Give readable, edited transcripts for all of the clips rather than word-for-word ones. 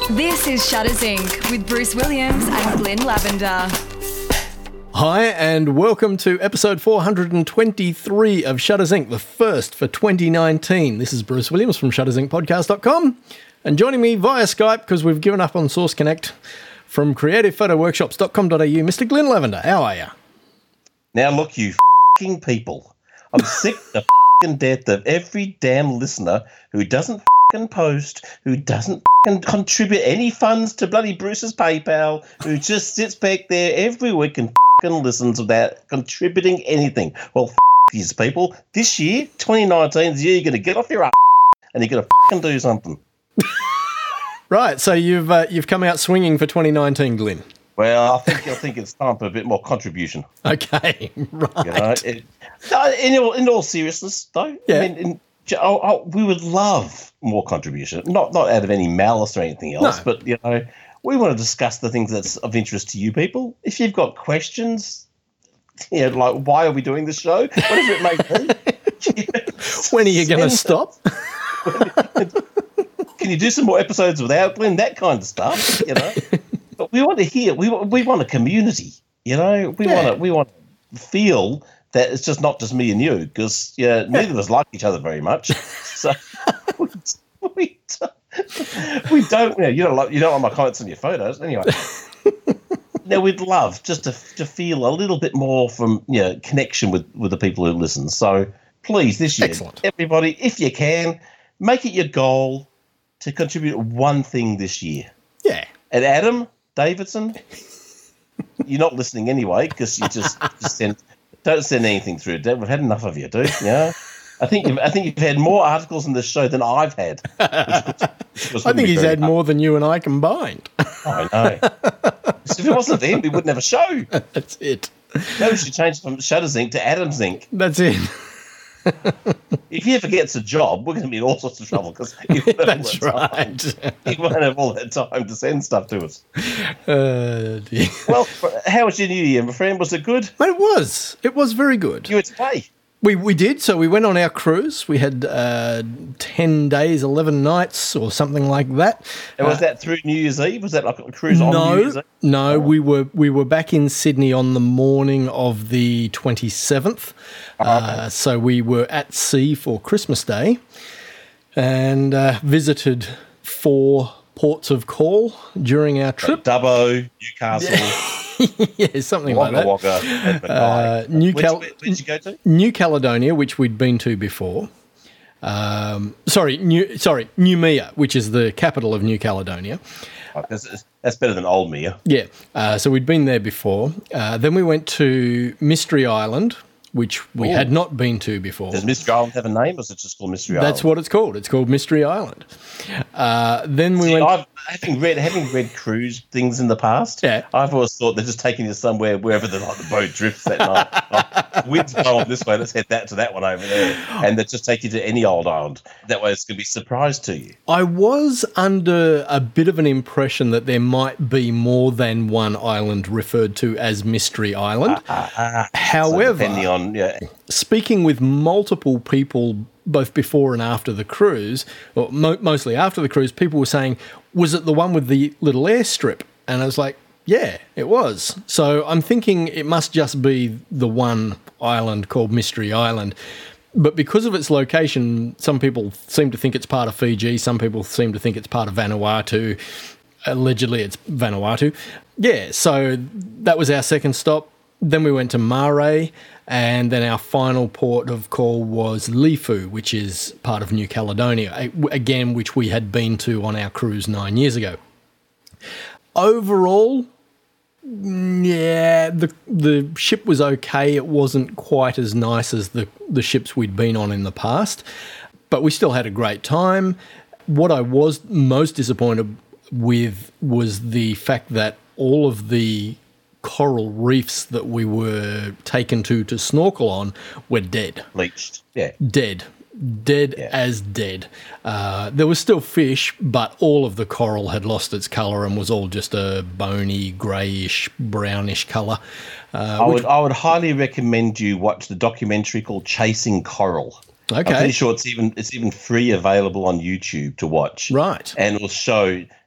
This is Shutters Inc. with Bruce Williams and Glenn Lavender. Hi, and welcome to episode 423 of Shutters Inc., the first for 2019. This is Bruce Williams from shuttersincpodcast.com, and joining me via Skype, because we've given up on Source Connect, from creativephotoworkshops.com.au, Mr. Glenn Lavender. How are you? Now look, you f***ing people. I'm sick to f***ing death of every damn listener who doesn't f***ing post, who doesn't f***ing contribute any funds to bloody Bruce's PayPal, who just sits back there every week and f***ing listens without contributing anything. Well, f*** these people. This year, 2019, is the year you're going to get off your ass and you're going to f***ing do something. Right, so you've come out swinging for 2019, Glenn. Well, I think it's time for a bit more contribution. Okay, right. You know, in all seriousness, though, yeah. I mean, we would love more contribution, not out of any malice or anything else, but we want to discuss the things that's of interest to you people. If you've got questions, like why are we doing this show, whatever it may be. When are you going to stop? Can you do some more episodes without Glenn? That kind of stuff, But we want to hear. We want a community. We want to feel that it's just not just me and you, because neither of us like each other very much. So we don't. You don't like my comments on your photos anyway. Now we'd love just to feel a little bit more from connection with the people who listen. So please, this year, Excellent. Everybody, if you can, make it your goal to contribute one thing this year. Yeah. And Adam Davidson, you're not listening anyway, because you just don't send anything through. We've had enough of you, dude. Yeah, I think you've had more articles in this show than I've had. I think he's had more than you and I combined. I know. If it wasn't for him, we wouldn't have a show. That's it. Maybe we should change from Shutters Inc. to Adam's Inc. That's it. If he ever gets a job, we're going to be in all sorts of trouble, because that's right. He won't have all that time to send stuff to us. Dear. Well, how was your New Year, my friend? Was it good? But it was. It was very good. You went away. We did. So we went on our cruise. We had 10 days, 11 nights or something like that. And was that through New Year's Eve? Was that like a cruise on New Year's Eve? No, we were back in Sydney on the morning of the 27th. Okay. So we were at sea for Christmas Day and visited 4 ports of call during our trip. Dubbo, Newcastle. Yeah, something like that. Wagga, and Mackay. Where'd you go to? New Caledonia, which we'd been to before. Noumea, which is the capital of New Caledonia. That's better than Old Mea. Yeah, so we'd been there before. Then we went to Mystery Island, which we had not been to before. Does Mystery Island have a name, or is it just called Mystery Island? That's what it's called. It's called Mystery Island. Then we went. Having read cruise things in the past, I've always thought they're just taking you somewhere wherever the boat drifts that night. The wind's blowing this way, let's head to that one over there, and they just take you to any old island. That way, it's going to be a surprise to you. I was under a bit of an impression that there might be more than one island referred to as Mystery Island. However, so depending on speaking with multiple people both before and after the cruise, or mostly after the cruise, people were saying, was it the one with the little airstrip? And I was like, yeah, it was. So I'm thinking it must just be the one island called Mystery Island. But because of its location, some people seem to think it's part of Fiji. Some people seem to think it's part of Vanuatu. Allegedly, it's Vanuatu. Yeah, so that was our second stop. Then we went to Mare, and then our final port of call was Lifu, which is part of New Caledonia, again, which we had been to on our cruise 9 years ago. Overall, yeah, the ship was okay. It wasn't quite as nice as the ships we'd been on in the past, but we still had a great time. What I was most disappointed with was the fact that all of the coral reefs that we were taken to snorkel on were dead. Bleached. Yeah. Dead as dead. There was still fish, but all of the coral had lost its colour and was all just a bony, greyish, brownish colour. I would highly recommend you watch the documentary called Chasing Coral. Okay. I'm pretty sure it's even free available on YouTube to watch. Right. And it'll show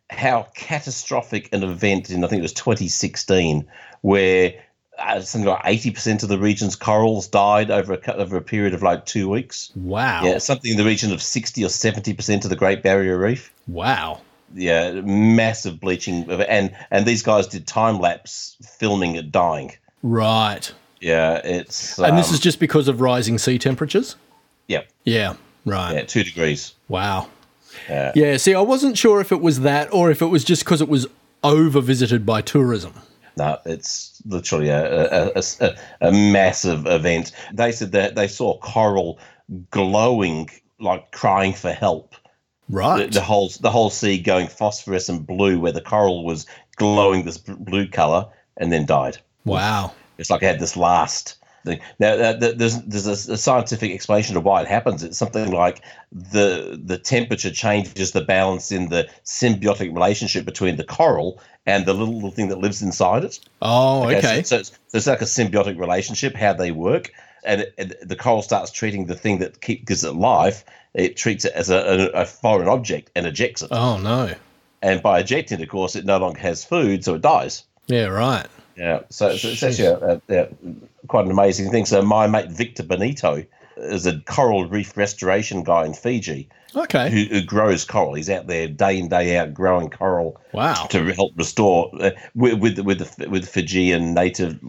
how catastrophic an event in, I think it was 2016, where something like 80% of the region's corals died over a period of like 2 weeks. Wow. Yeah, something in the region of 60 or 70% of the Great Barrier Reef. Wow. Yeah, massive bleaching. And these guys did time-lapse filming it dying. Right. Yeah, it's... And this is just because of rising sea temperatures? Yeah. Yeah, right. Yeah, 2 degrees. Wow. Yeah, see, I wasn't sure if it was that or if it was just because it was over-visited by tourism. No, it's literally a massive event. They said that they saw coral glowing, like crying for help. Right. The whole sea going phosphorescent blue, where the coral was glowing this blue color, and then died. Wow. It's like it had this last thing. Now, there's a scientific explanation of why it happens. It's something like the temperature changes the balance in the symbiotic relationship between the coral and the little thing that lives inside it. Oh, okay. So it's like a symbiotic relationship, how they work. And the coral starts treating the thing that gives it life, it treats it as a foreign object and ejects it. Oh, no. And by ejecting, of course, it no longer has food, so it dies. Yeah, right. Yeah, so it's actually quite an amazing thing. So my mate Victor Benito is a coral reef restoration guy in Fiji. Okay. Who grows coral. He's out there day in, day out growing coral. Wow. To help restore with the Fijian native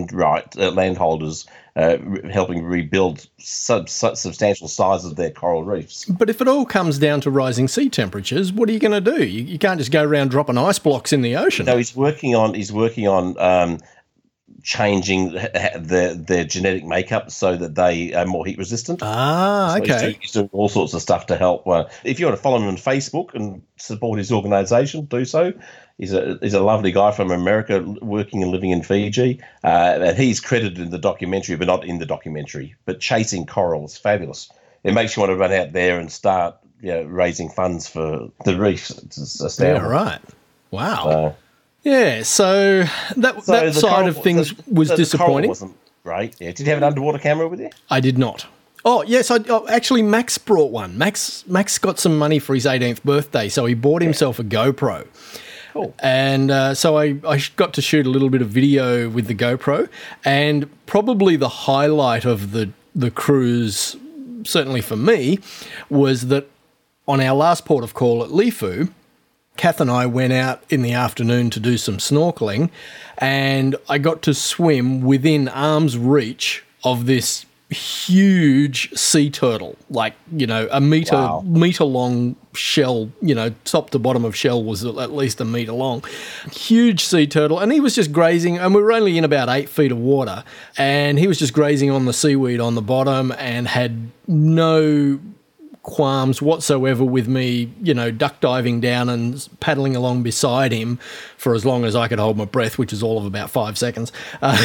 landholders helping rebuild substantial size of their coral reefs. But if it all comes down to rising sea temperatures, what are you going to do? You can't just go around dropping ice blocks in the ocean. No, he's working on changing their genetic makeup so that they are more heat resistant. Ah, okay. He's doing all sorts of stuff to help. If you want to follow him on Facebook and support his organisation, do so. He's a lovely guy from America working and living in Fiji. And he's credited in the documentary, but not in the documentary. But Chasing Coral is fabulous. It makes you want to run out there and start raising funds for the reefs. It's astounding. Yeah, right. Wow. Yeah, so that side of things was disappointing. The coral wasn't great. Yeah. Did you have an underwater camera with you? I did not. Oh, yes, actually Max brought one. Max got some money for his 18th birthday, so he bought himself a GoPro. Cool. And so I got to shoot a little bit of video with the GoPro, and probably the highlight of the cruise, certainly for me, was that on our last port of call at Lifu, Kath and I went out in the afternoon to do some snorkeling, and I got to swim within arm's reach of this huge sea turtle, like, a meter long shell, top to bottom of shell was at least a meter long. Huge sea turtle, and he was just grazing, and we were only in about 8 feet of water, and he was just grazing on the seaweed on the bottom and had no qualms whatsoever with me, duck diving down and paddling along beside him for as long as I could hold my breath, which is all of about 5 seconds. But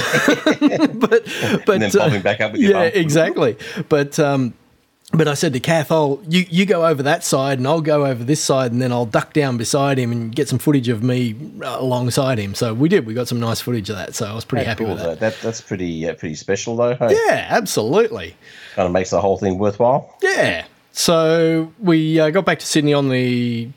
and then popping back up with your bum. Exactly. But I said to Kath, you go over that side and I'll go over this side, and then I'll duck down beside him and get some footage of me alongside him. So we did. We got some nice footage of that. So I was pretty happy with that. That's pretty special, though. Hey? Yeah, absolutely. Kind of makes the whole thing worthwhile. Yeah. So we got back to Sydney on the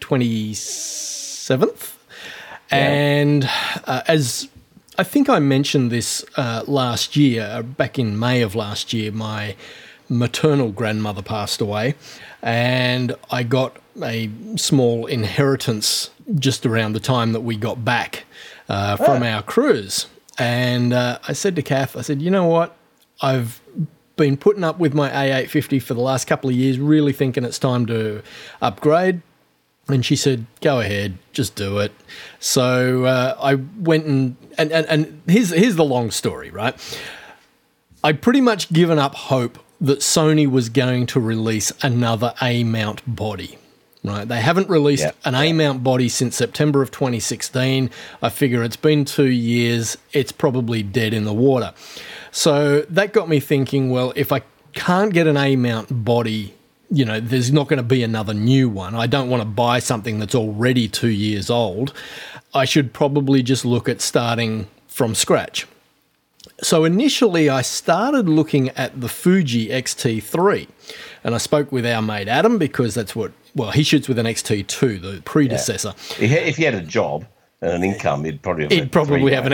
27th, and as I think I mentioned this last year, back in May of last year, my maternal grandmother passed away, and I got a small inheritance just around the time that we got back from our cruise. And I said to Kath, I said, you know what, I've been putting up with my A850 for the last couple of years, really thinking it's time to upgrade. And she said, go ahead, just do it. So I went and here's the long story, right? I'd pretty much given up hope that Sony was going to release another A-mount body. Right, they haven't released an A-mount body since September of 2016. I figure it's been 2 years. It's probably dead in the water. So that got me thinking, well, if I can't get an A-mount body, there's not going to be another new one. I don't want to buy something that's already 2 years old. I should probably just look at starting from scratch. So initially I started looking at the Fuji X-T3, and I spoke with our mate Adam because that's what well, he shoots with an XT2, the predecessor. If he had a job and an income, he'd probably have, an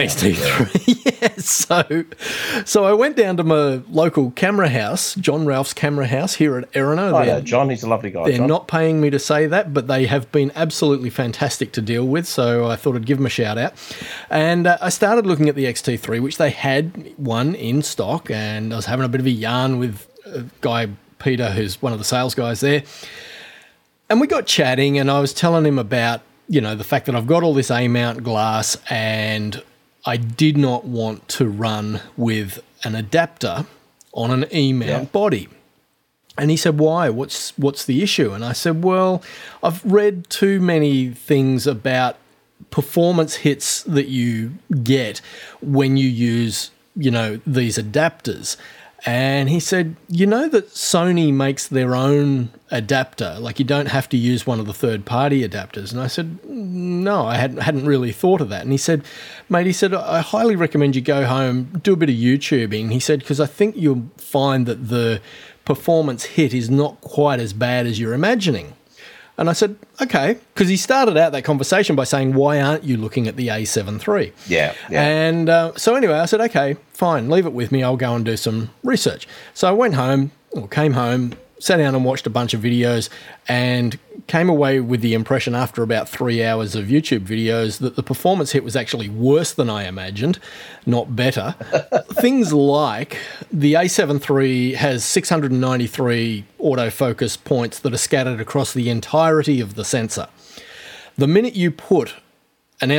XT3. Yeah. So I went down to my local camera house, John Ralph's camera house here at Erina. Oh, yeah, John, he's a lovely guy. They're not paying me to say that, but they have been absolutely fantastic to deal with, so I thought I'd give them a shout out. And I started looking at the XT3, which they had one in stock, and I was having a bit of a yarn with a guy, Peter, who's one of the sales guys there. And we got chatting, and I was telling him about, the fact that I've got all this A-mount glass and I did not want to run with an adapter on an E-mount body. And he said, why? What's the issue? And I said, well, I've read too many things about performance hits that you get when you use, these adapters. And he said, that Sony makes their own adapter, like you don't have to use one of the third-party adapters. And I said, no, I hadn't really thought of that. And he said, mate, I highly recommend you go home, do a bit of YouTubing. He said, because I think you'll find that the performance hit is not quite as bad as you're imagining. And I said, okay, because he started out that conversation by saying, why aren't you looking at the A7 III? Yeah. And so anyway, I said, okay, fine, leave it with me. I'll go and do some research. So I came home, sat down and watched a bunch of videos and came away with the impression after about 3 hours of YouTube videos that the performance hit was actually worse than I imagined, not better. Things like the A7 III has 693 autofocus points that are scattered across the entirety of the sensor. The minute you put an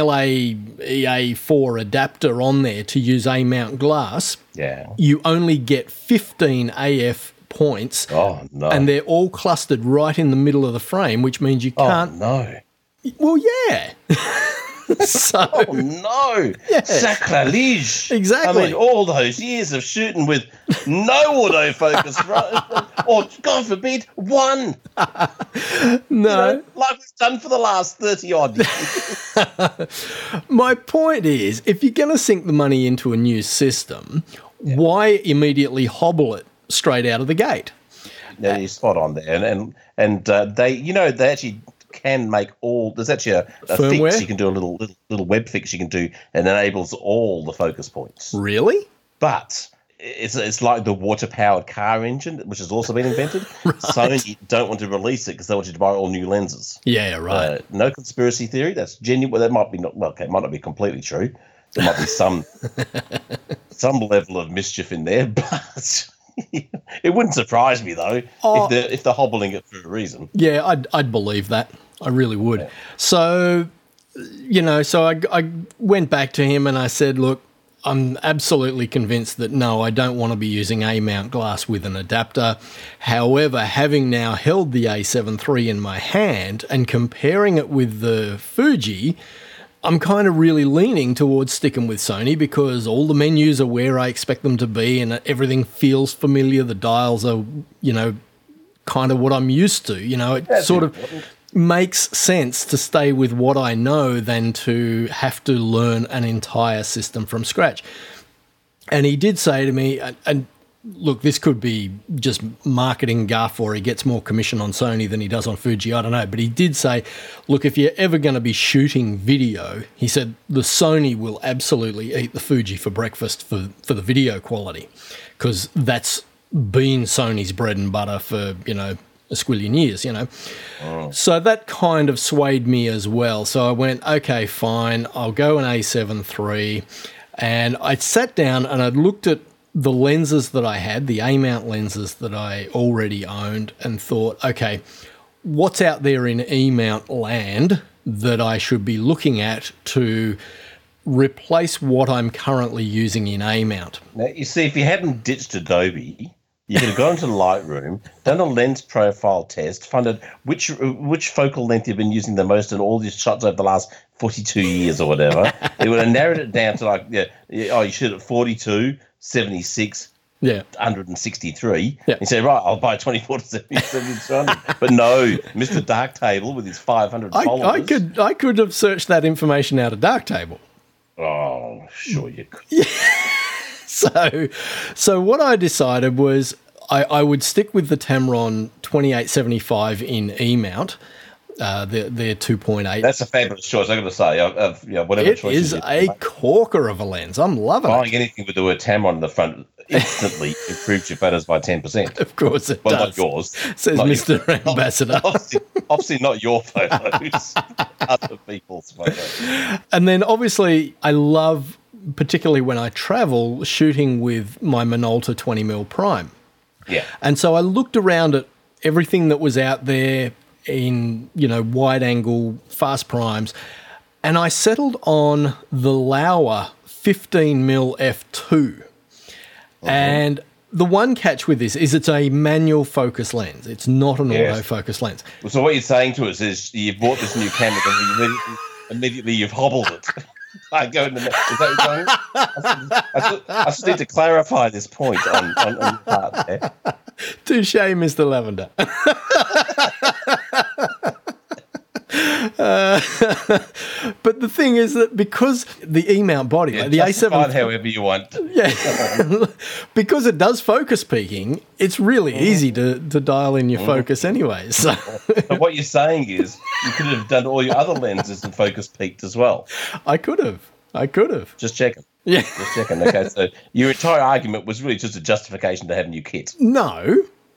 LA-EA4 adapter on there to use A-mount glass, you only get 15 AF points. Oh, no. And they're all clustered right in the middle of the frame, which means you can't... Oh, no. Well, yeah. So... Oh, no. Yeah. Sacrilege. Exactly. I mean, all those years of shooting with no autofocus, or, God forbid, one. No. Like we've done for the last 30-odd years. My point is, if you're going to sink the money into a new system, why immediately hobble it straight out of the gate? Yeah, you're spot on there. And they actually can make all. There's actually a firmware? fix you can do, a little web fix you can do, and enables all the focus points. Really? But it's like the water-powered car engine, which has also been invented. Right. Sony don't want to release it because they want you to buy all new lenses. Yeah, right. No conspiracy theory. That's genuine. Well, that might be it might not be completely true. There might be some level of mischief in there, but it wouldn't surprise me though if they're hobbling it for a reason. Yeah, I'd believe that. I really would. Yeah. So, I went back to him and I said, look, I'm absolutely convinced that no, I don't want to be using A-mount glass with an adapter. However, having now held the A7 III in my hand and comparing it with the Fuji, I'm kind of really leaning towards sticking with Sony because all the menus are where I expect them to be and everything feels familiar. The dials are, kind of what I'm used to. It sort of makes sense to stay with what I know than to have to learn an entire system from scratch. And he did say to me, and look, this could be just marketing guff or he gets more commission on Sony than he does on Fuji, I don't know. But he did say, look, if you're ever going to be shooting video, he said, the Sony will absolutely eat the Fuji for breakfast for the video quality because that's been Sony's bread and butter for, a squillion years, Oh. So that kind of swayed me as well. So I went, okay, fine, I'll go an A7 III. And I sat down and I looked at the lenses that I had, the A-mount lenses that I already owned, and thought, okay, what's out there in E-mount land that I should be looking at to replace what I'm currently using in A-mount? Now, you see, if you hadn't ditched Adobe, you could have gone to Lightroom, done a lens profile test, found out which focal length you've been using the most in all these shots over the last 42 years or whatever. It would have narrowed it down to you shoot at 42, 76, 163. Yeah. You say, right, I'll buy 24 to 77 200. But no, Mr. Darktable with his 500 followers. I could have searched that information out of Darktable. Oh, sure you could. So what I decided was I would stick with the Tamron 2875 in E mount. They're 2.8. That's a fabulous choice. I'm going to say, whatever It choice is you a corker of a lens. I'm loving buying it. anything with the word Tamron in the front instantly improves your photos by 10%. Of course it Well, does. not yours. Says Not Mr. yours. Ambassador. Obviously not your photos. Other people's photos. And then obviously I love, particularly when I travel, shooting with my Minolta 20mm prime. Yeah. And so I looked around at everything that was out there in, wide angle, fast primes, and I settled on the Laowa 15mm f2. And the one catch with this is it's a manual focus lens. It's not an autofocus lens. So what you're saying to us is you've bought this new camera and immediately you've hobbled it. I go in the. Is that what you're saying? I just need to clarify this point on your part there. Touche, Mr. Lavender. But the thing is that because the E-mount body, the A7, however you want. yeah, because it does focus peaking, it's really easy to dial in your focus anyway. So But what you're saying is you could have done all your other lenses and focus peaked as well. I could have. Just checking. Yeah. Just checking. Okay, so your entire argument was really just a justification to have new kit. No.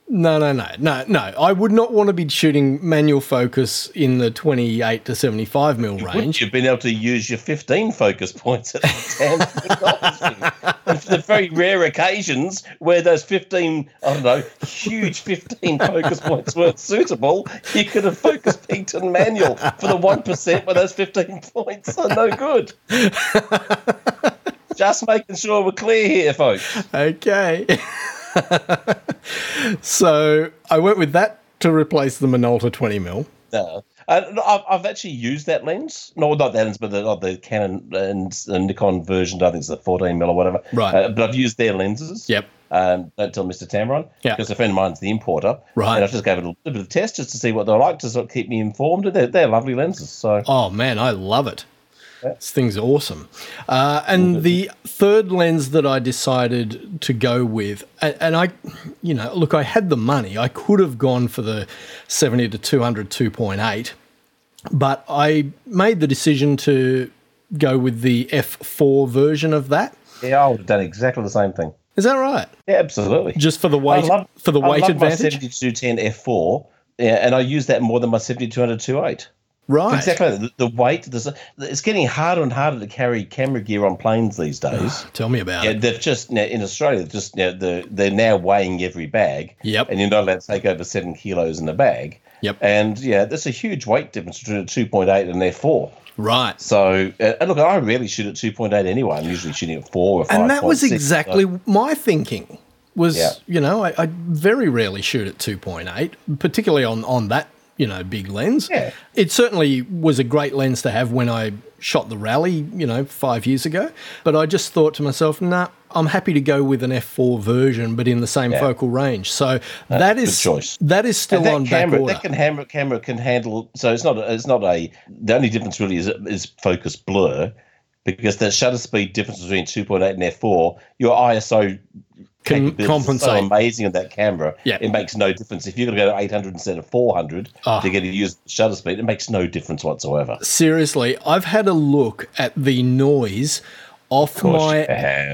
I would not want to be shooting manual focus in the 28 to 75mm range. You've been able to use your 15 focus points at the 10. And for the very rare occasions where those 15, huge 15 focus points weren't suitable, you could have focus peaked and manual for the 1% where those 15 points are no good. Just making sure we're clear here, folks. Okay. So I went with that to replace the Minolta 20mm. No. I've actually used that lens. No, not that lens, but the Canon and Nikon version. I think it's the 14mm or whatever. Right. But I've used their lenses. Yep. Don't tell Mr. Tamron. Yeah. Because a friend of mine's the importer. Right. And I just gave it a little bit of a test just to see what they're like, to sort of keep me informed. They're lovely lenses. So. Oh, man, I love it. This thing's awesome. And the third lens that I decided to go with, and I, look, I had the money. I could have gone for the 70 to 200 2.8, but I made the decision to go with the F4 version of that. Yeah, I would have done exactly the same thing. Is that right? Yeah, absolutely. Just for the weight, I love advantage? my 7210 F4, and I use that more than my 7200 2.8. Right. Exactly. The weight, it's getting harder and harder to carry camera gear on planes these days. Tell me about it. They've just, in Australia, they're now weighing every bag. Yep. And you're not allowed to take over 7 kilos in a bag. Yep. And, there's a huge weight difference between a 2.8 and an F4. Right. So, and look, I rarely shoot at 2.8 anyway. I'm usually shooting at 4 or 5. And that was exactly my thinking. I very rarely shoot at 2.8, particularly on that, big lens. Yeah. It certainly was a great lens to have when I shot the Rally, 5 years ago. But I just thought to myself, I'm happy to go with an F4 version, but in the same focal range. So that is good choice. That is still on back order. That camera can handle. So it's not a. The only difference really is focus blur, because the shutter speed difference between 2.8 and F4, your ISO can compensate. So amazing on that camera. Yeah. It makes no difference. If you're going to go to 800 instead of 400 to get to use shutter speed, it makes no difference whatsoever. Seriously, I've had a look at the noise off my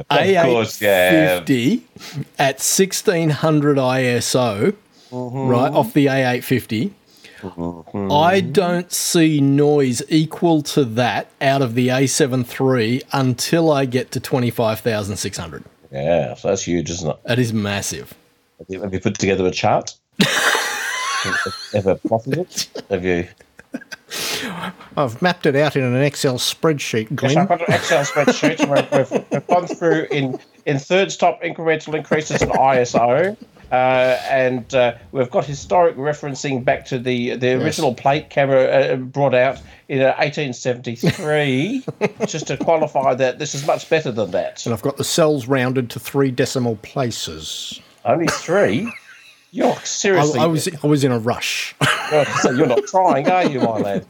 A850 at 1600 ISO, right, off the A850. I don't see noise equal to that out of the A7 III until I get to 25,600. Yeah, so that's huge, isn't it? That is massive. Have you put together a chart? Ever plotted it? Have you? I've mapped it out in an Excel spreadsheet, Glenn. Yes, I've got an Excel spreadsheet. We've gone through in third stop incremental increases in ISO. And we've got historic referencing back to the original plate camera brought out in 1873, just to qualify that this is much better than that. And I've got the cells rounded to 3 decimal places. Only 3? You're seriously... I was in a rush. So you're not trying, are you, my lad?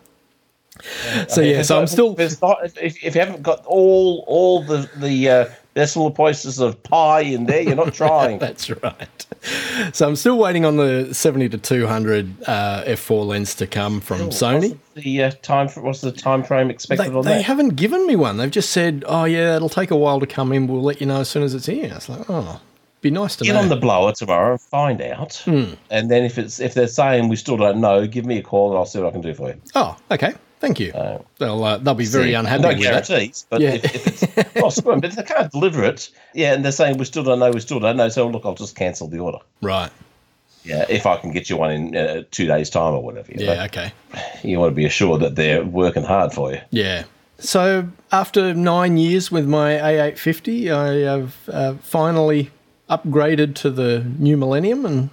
So I'm still... If you haven't got all the decimal places of pi in there. You're not trying. That's right. So I'm still waiting on the 70 to 200 f4 lens to come from Sony. What's the time frame expected on that? They haven't given me one. They've just said, oh, yeah, it'll take a while to come in. We'll let you know as soon as it's here. It's like, oh, be nice to know. Get on the blower tomorrow and find out. And then if they're saying we still don't know, give me a call and I'll see what I can do for you. Oh, okay. Thank you. They'll be very unhappy with that. No guarantees, but if it's possible, but if they can't deliver it, and they're saying we still don't know, so look, I'll just cancel the order. Right. Yeah, if I can get you one in 2 days' time or whatever. Okay. You want to be assured that they're working hard for you. Yeah. So after 9 years with my A850, I have finally upgraded to the new Millennium, and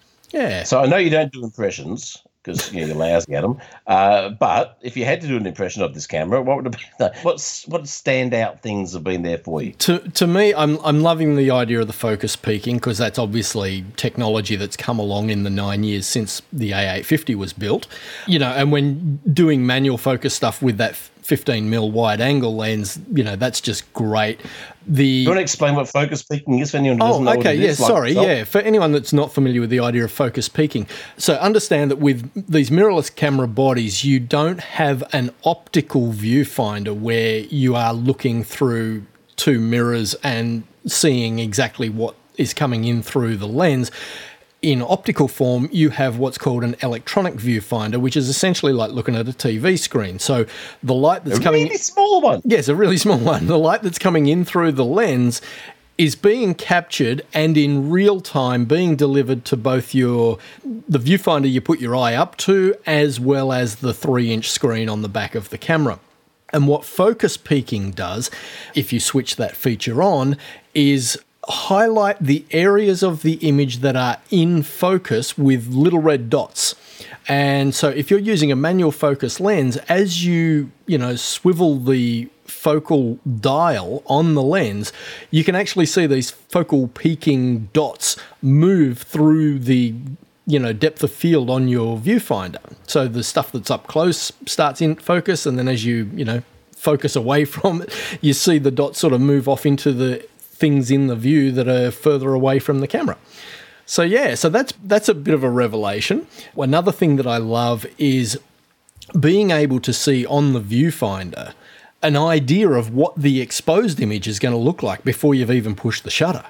So I know you don't do impressions because you're lousy at them. But if you had to do an impression of this camera, what would it be? What standout things have been there for you? To me, I'm loving the idea of the focus peaking, because that's obviously technology that's come along in the 9 years since the A850 was built. And when doing manual focus stuff with that 15mm wide angle lens, that's just great. Do you want to explain what focus peaking is for anyone who doesn't know what it is? For anyone that's not familiar with the idea of focus peaking. So understand that with these mirrorless camera bodies, you don't have an optical viewfinder where you are looking through two mirrors and seeing exactly what is coming in through the lens. In optical form, you have what's called an electronic viewfinder, which is essentially like looking at a TV screen. So the light that's coming... A really small one. Yes, a really small one. The light that's coming in through the lens is being captured and in real time being delivered to both the viewfinder you put your eye up to, as well as the 3-inch screen on the back of the camera. And what focus peaking does, if you switch that feature on, is highlight the areas of the image that are in focus with little red dots. And so if you're using a manual focus lens, as you swivel the focal dial on the lens, you can actually see these focal peaking dots move through the depth of field on your viewfinder. So the stuff that's up close starts in focus, and then as you focus away from it, you see the dots sort of move off into the things in the view that are further away from the camera. So that's a bit of a revelation. Another thing that I love is being able to see on the viewfinder an idea of what the exposed image is going to look like before you've even pushed the shutter.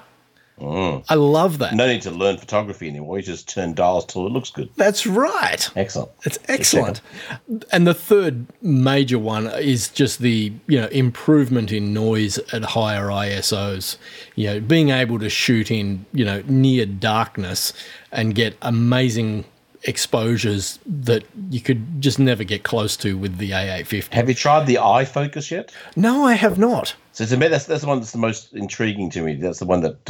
I love that. No need to learn photography anymore. You just turn dials till it looks good. That's right. Excellent. It's excellent. And the third major one is just the improvement in noise at higher ISOs. Being able to shoot in near darkness and get amazing exposures that you could just never get close to with the A850. Have you tried the eye focus yet? No, I have not. So to me, that's the one that's the most intriguing to me. That's the one that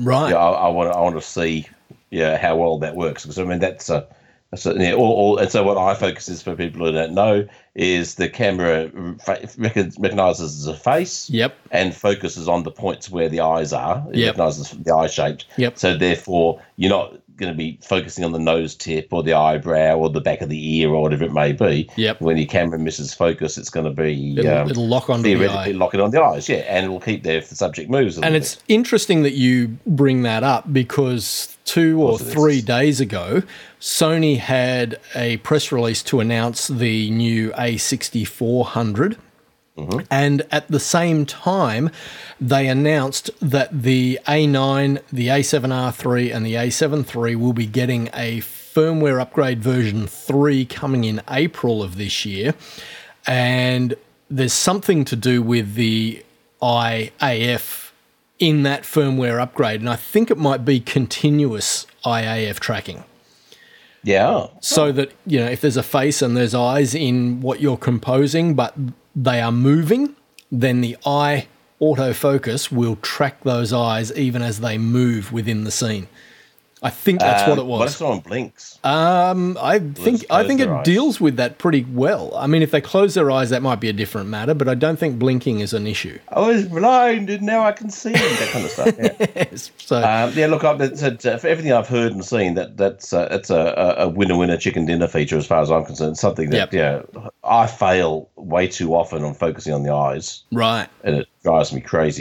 I want to see how well that works, because that's and so what eye focus is, for people who don't know, is the camera recognizes the face, and focuses on the points where the eyes are. It recognizes the eye shapes. So therefore, you're not going to be focusing on the nose tip or the eyebrow or the back of the ear or whatever it may be. When your camera misses focus, it's going to be it'll lock onto the eye. Lock it on the eyes, and it'll keep there if the subject moves. And it's interesting that you bring that up, because 2 or 3 days ago, Sony had a press release to announce the new A6400. And at the same time, they announced that the A9, the A7R3 and the A7 III will be getting a firmware upgrade version 3 coming in April of this year. And there's something to do with the IAF in that firmware upgrade. And I think it might be continuous IAF tracking. So that, if there's a face and there's eyes in what you're composing, but they are moving, then the eye autofocus will track those eyes even as they move within the scene. I think that's what it was. What if someone blinks? I think it deals with that pretty well. I mean, if they close their eyes, that might be a different matter, but I don't think blinking is an issue. I was blind and now I can see, that kind of stuff. Yes. So, look, for everything I've heard and seen, that's a winner chicken dinner feature as far as I'm concerned. Something that I fail way too often on focusing on the eyes. Right. And it drives me crazy.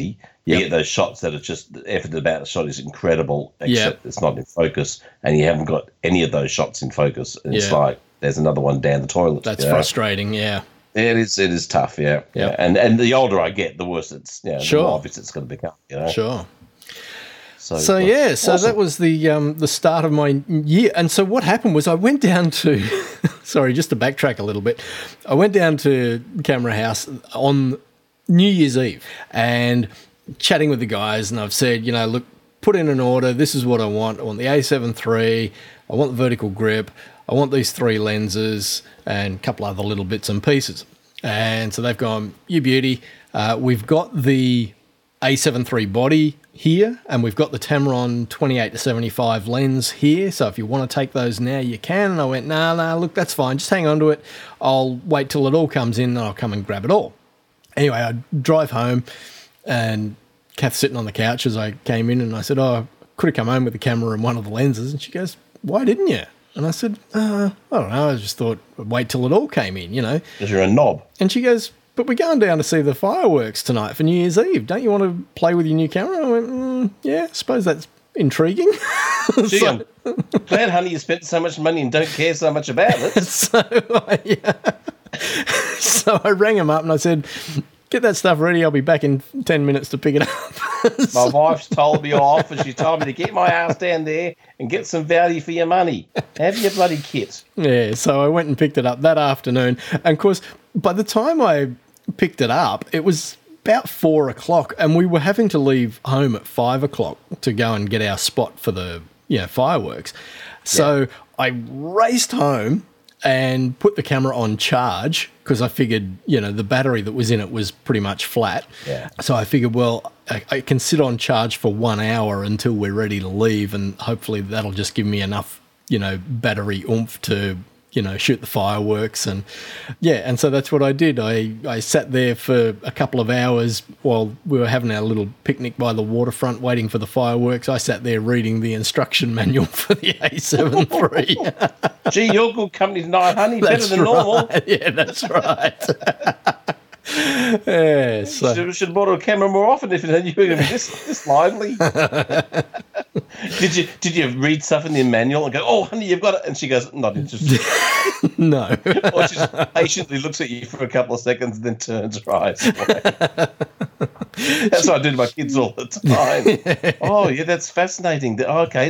You Yep. get those shots that are just, the effort about the shot is incredible, Yep. except it's not in focus, and you haven't got any of those shots in focus. And it's Yeah. like, there's another one down the toilet. That's you know? frustrating, yeah. It is tough, yeah. Yep. Yeah. And the older I get, the worse it's, the Sure. more obvious it's going to become, Sure. So awesome. that was the start of my year. And so what happened was I went down to, sorry, just to backtrack a little bit, I went down to Camera House on New Year's Eve and chatting with the guys, and I've said, look, put in an order. This is what I want. I want the A7 III. I want the vertical grip. I want these 3 lenses and a couple other little bits and pieces. And so they've gone, you beauty. We've got the A7 III body here, and we've got the Tamron 28-75 lens here. So if you want to take those now, you can. And I went, nah, look, that's fine. Just hang on to it. I'll wait till it all comes in, and I'll come and grab it all. Anyway, I drive home, and Kath's sitting on the couch as I came in, and I said, I could have come home with the camera and one of the lenses. And she goes, why didn't you? And I said, I don't know. I just thought I'd wait till it all came in, Because you're a knob. And she goes, but we're going down to see the fireworks tonight for New Year's Eve. Don't you want to play with your new camera? I went, yeah, I suppose that's intriguing. Gee, I'm glad, honey, you spent so much money and don't care so much about it. So I rang him up and I said, get that stuff ready. I'll be back in 10 minutes to pick it up. My wife's told me off, and she told me to get my ass down there and get some value for your money. Have your bloody kit. Yeah, so I went and picked it up that afternoon. And, of course, by the time I picked it up, it was about 4 o'clock, and we were having to leave home at 5 o'clock to go and get our spot for the fireworks. So I raced home and put the camera on charge because I figured, the battery that was in it was pretty much flat. Yeah. So I figured, well, I can sit on charge for 1 hour until we're ready to leave, and hopefully that'll just give me enough, battery oomph to, shoot the fireworks. And and so that's what I did. I sat there for a couple of hours while we were having our little picnic by the waterfront waiting for the fireworks. I sat there reading the instruction manual for the A7 III. Gee, you're good company tonight, honey. Better than normal. Yeah, that's right. Yeah, so. Should have bought a camera more often if you knew you were going to be this lively. Did you read stuff in the manual and go, oh, honey, you've got it? And she goes, not interested. No. Or she just patiently looks at you for a couple of seconds and then turns her eyes away. That's what I do to my kids all the time. Oh, yeah, that's fascinating. Okay,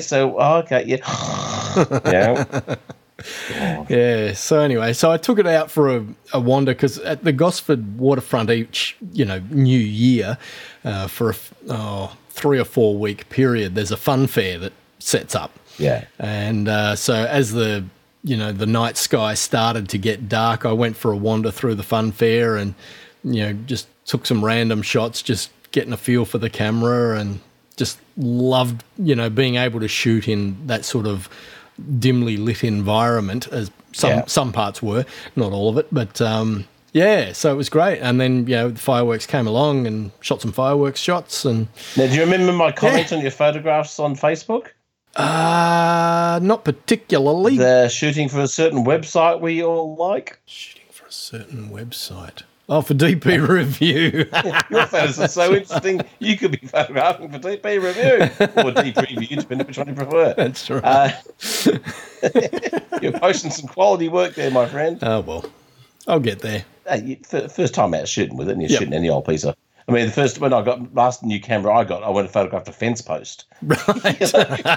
yeah. Yeah. So anyway, I took it out for a wander because at the Gosford waterfront each, New Year, for a 3 or 4 week period, there's a fun fair that sets up. Yeah. And so as the night sky started to get dark, I went for a wander through the fun fair and, just took some random shots, just getting a feel for the camera, and just loved, being able to shoot in that sort of dimly lit environment, as some parts were, not all of it, but so it was great. And then the fireworks came along and shot some fireworks shots. And now, do you remember my comment on your photographs on Facebook? Not particularly. The shooting for a certain website we all like. Shooting for a certain website. Oh, for DP Review. Your photos are so interesting. You could be photographing for DP Review or DP Review, depending which one you prefer. That's right. You're posting some quality work there, my friend. Oh, well, I'll get there. First time out shooting with it, and you're shooting any old piece of. I mean, when I got last new camera I got, I went and photographed a fence post. Right.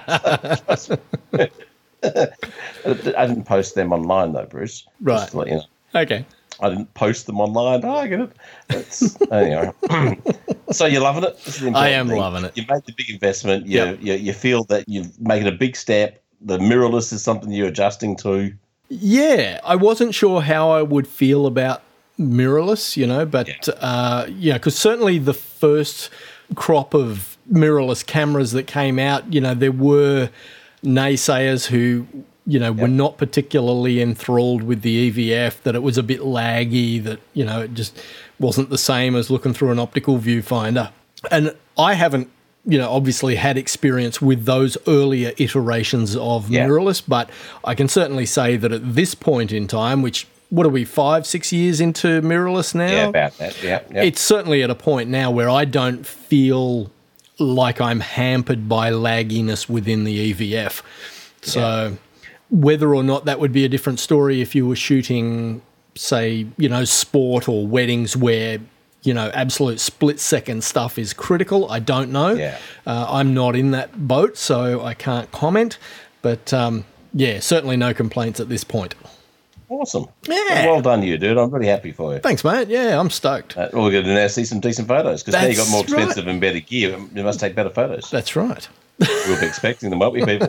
I didn't post them online though, Bruce. Right. Just to let you know. Okay. I didn't post them online. Oh, I get it. Anyway. So you're loving it? This is the important I am thing. loving it. You made the big investment. You feel that you're making a big step. The mirrorless is something you're adjusting to. Yeah, I wasn't sure how I would feel about mirrorless, but because certainly the first crop of mirrorless cameras that came out, there were naysayers who, were not particularly enthralled with the EVF, that it was a bit laggy, that, it just wasn't the same as looking through an optical viewfinder. And I haven't, obviously had experience with those earlier iterations of mirrorless, but I can certainly say that at this point in time, which what are we, 5-6 years into mirrorless now? Yeah, about that. Yeah. It's certainly at a point now where I don't feel like I'm hampered by lagginess within the EVF. So whether or not that would be a different story if you were shooting, say, sport or weddings where, absolute split-second stuff is critical, I don't know. Yeah. I'm not in that boat, so I can't comment. But, certainly no complaints at this point. Awesome. Yeah. Well done, you, dude. I'm really happy for you. Thanks, mate. Yeah, I'm stoked. Well, we're going to now see some decent photos because now you've got more That's right. expensive and better gear. You must take better photos. That's right. We'll be expecting them, won't we, people?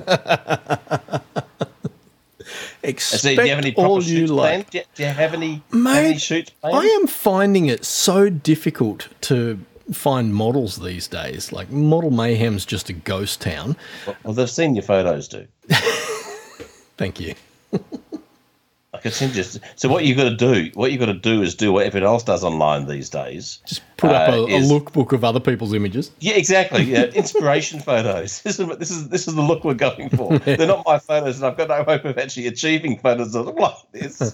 Expect So, do you have any proper all you shoots like. planned? Do you have any, Mate, shoots planned? I am finding it so difficult to find models these days. Like, Model Mayhem's just a ghost town. Well, they've seen your photos, dude. Thank you. I can send you. So what you've got to do is do what everyone else does online these days. Just put up a lookbook of other people's images. Yeah, exactly. Yeah, inspiration photos. This is the look we're going for. They're not my photos, and I've got no hope of actually achieving photos that look like this.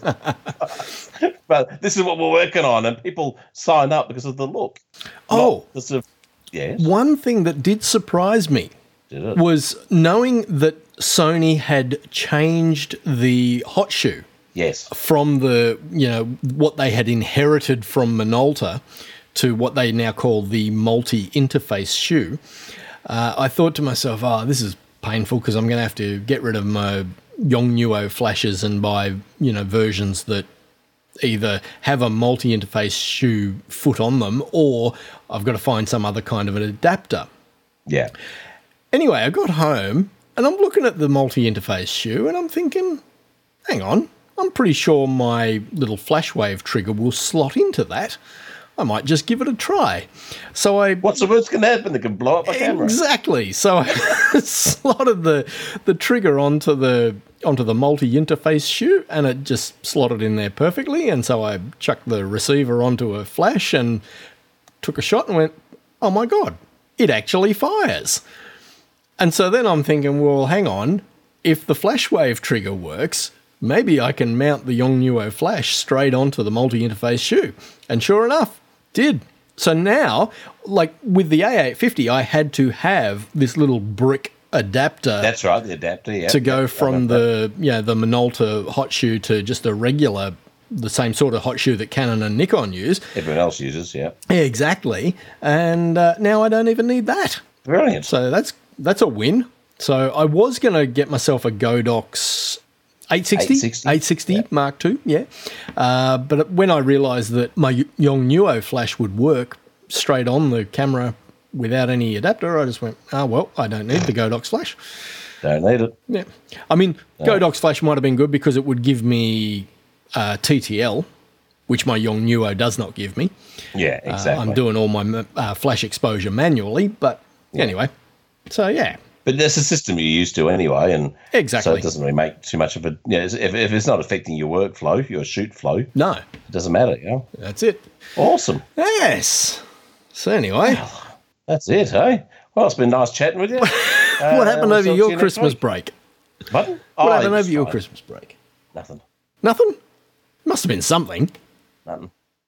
But this is what we're working on, and people sign up because of the look. Oh, yes. One thing that did surprise me was knowing that Sony had changed the hot shoe. Yes. From the, what they had inherited from Minolta to what they now call the multi-interface shoe. I thought to myself, this is painful because I'm going to have to get rid of my Yongnuo flashes and buy, versions that either have a multi-interface shoe foot on them or I've got to find some other kind of an adapter. Yeah. Anyway, I got home and I'm looking at the multi-interface shoe and I'm thinking, hang on, I'm pretty sure my little flash wave trigger will slot into that. I might just give it a try. So what's the worst can happen? They can blow up a camera. Exactly. So I slotted the trigger onto the multi-interface shoe and it just slotted in there perfectly. And so I chucked the receiver onto a flash and took a shot and went, oh my God, it actually fires. And so then I'm thinking, well, hang on, if the flash wave trigger works, maybe I can mount the Yongnuo flash straight onto the multi-interface shoe. And sure enough, did. So now, like with the A850, I had to have this little brick adapter. That's right, the adapter, yeah. To go from the Minolta hot shoe to just a regular, the same sort of hot shoe that Canon and Nikon use. Everyone else uses, yeah. Yeah, exactly. And now I don't even need that. Brilliant. So that's a win. So I was going to get myself a Godox 860 Mark II, yeah. But when I realised that my Yongnuo flash would work straight on the camera without any adapter, I just went, well, I don't need the Godox flash. Don't need it. Yeah. I mean, Godox flash might have been good because it would give me TTL, which my Yongnuo does not give me. Yeah, exactly. I'm doing all my flash exposure manually, but anyway. So, yeah. But that's a system you're used to anyway, and exactly. So it doesn't really make too much of a. If it's not affecting your workflow, your shoot flow, no, it doesn't matter. That's it. Awesome. Yes. So anyway, that's it. Hey, well, it's been nice chatting with you. What happened over your Christmas break? Pardon? What happened over your Christmas break? Nothing. Nothing. Must have been something. Nothing.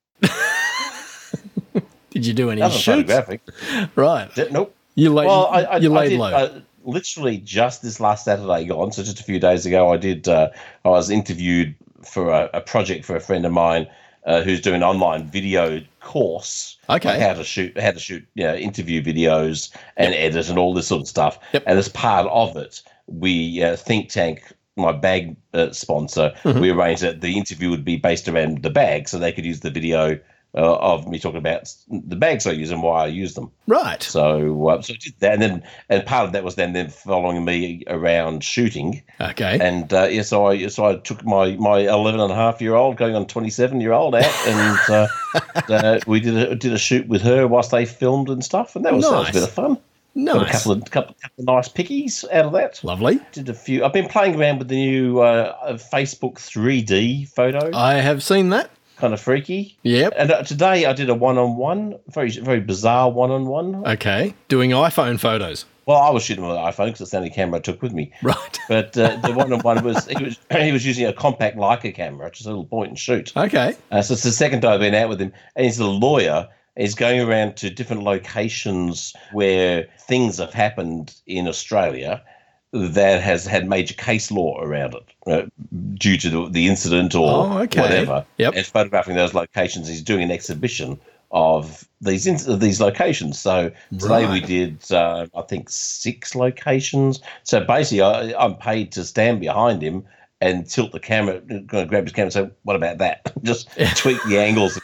Did you do any Nothing shoots? photographic. Right. Nope. You laid. Well, you laid low. Literally just this last Saturday gone, so just a few days ago, I was interviewed for a project for a friend of mine who's doing an online video course. Okay. Like how to shoot interview videos and edit and all this sort of stuff. Yep. And as part of it, we Think Tank, my bag sponsor, we arranged that the interview would be based around the bag, so they could use the video of me talking about the bags I use and why I use them. Right. So I did that, and part of that was then following me around shooting. Okay. And so I took my 11.5-year-old going on 27-year-old out, and we did a shoot with her whilst they filmed and stuff, and that was a bit of fun. Nice. Got a couple of nice pickies out of that. Lovely. Did a few. I've been playing around with the new Facebook 3D photo. I have seen that. kind of freaky. Yep. And today I did a one-on-one, very, very bizarre one-on-one. Okay. Doing iPhone photos. Well, I was shooting with an iPhone because it's the only camera I took with me. Right. But the one-on-one was he was using a compact Leica camera, just a little point and shoot. Okay. So it's the second time I've been out with him, and he's a lawyer. He's going around to different locations where things have happened in Australia that has had major case law around it due to the incident or whatever. Yep. And photographing those locations. He's doing an exhibition of these locations. So today we did, I think, 6 locations. So basically, I'm paid to stand behind him and tilt the camera, going to grab his camera and say, what about that? Just tweak the angles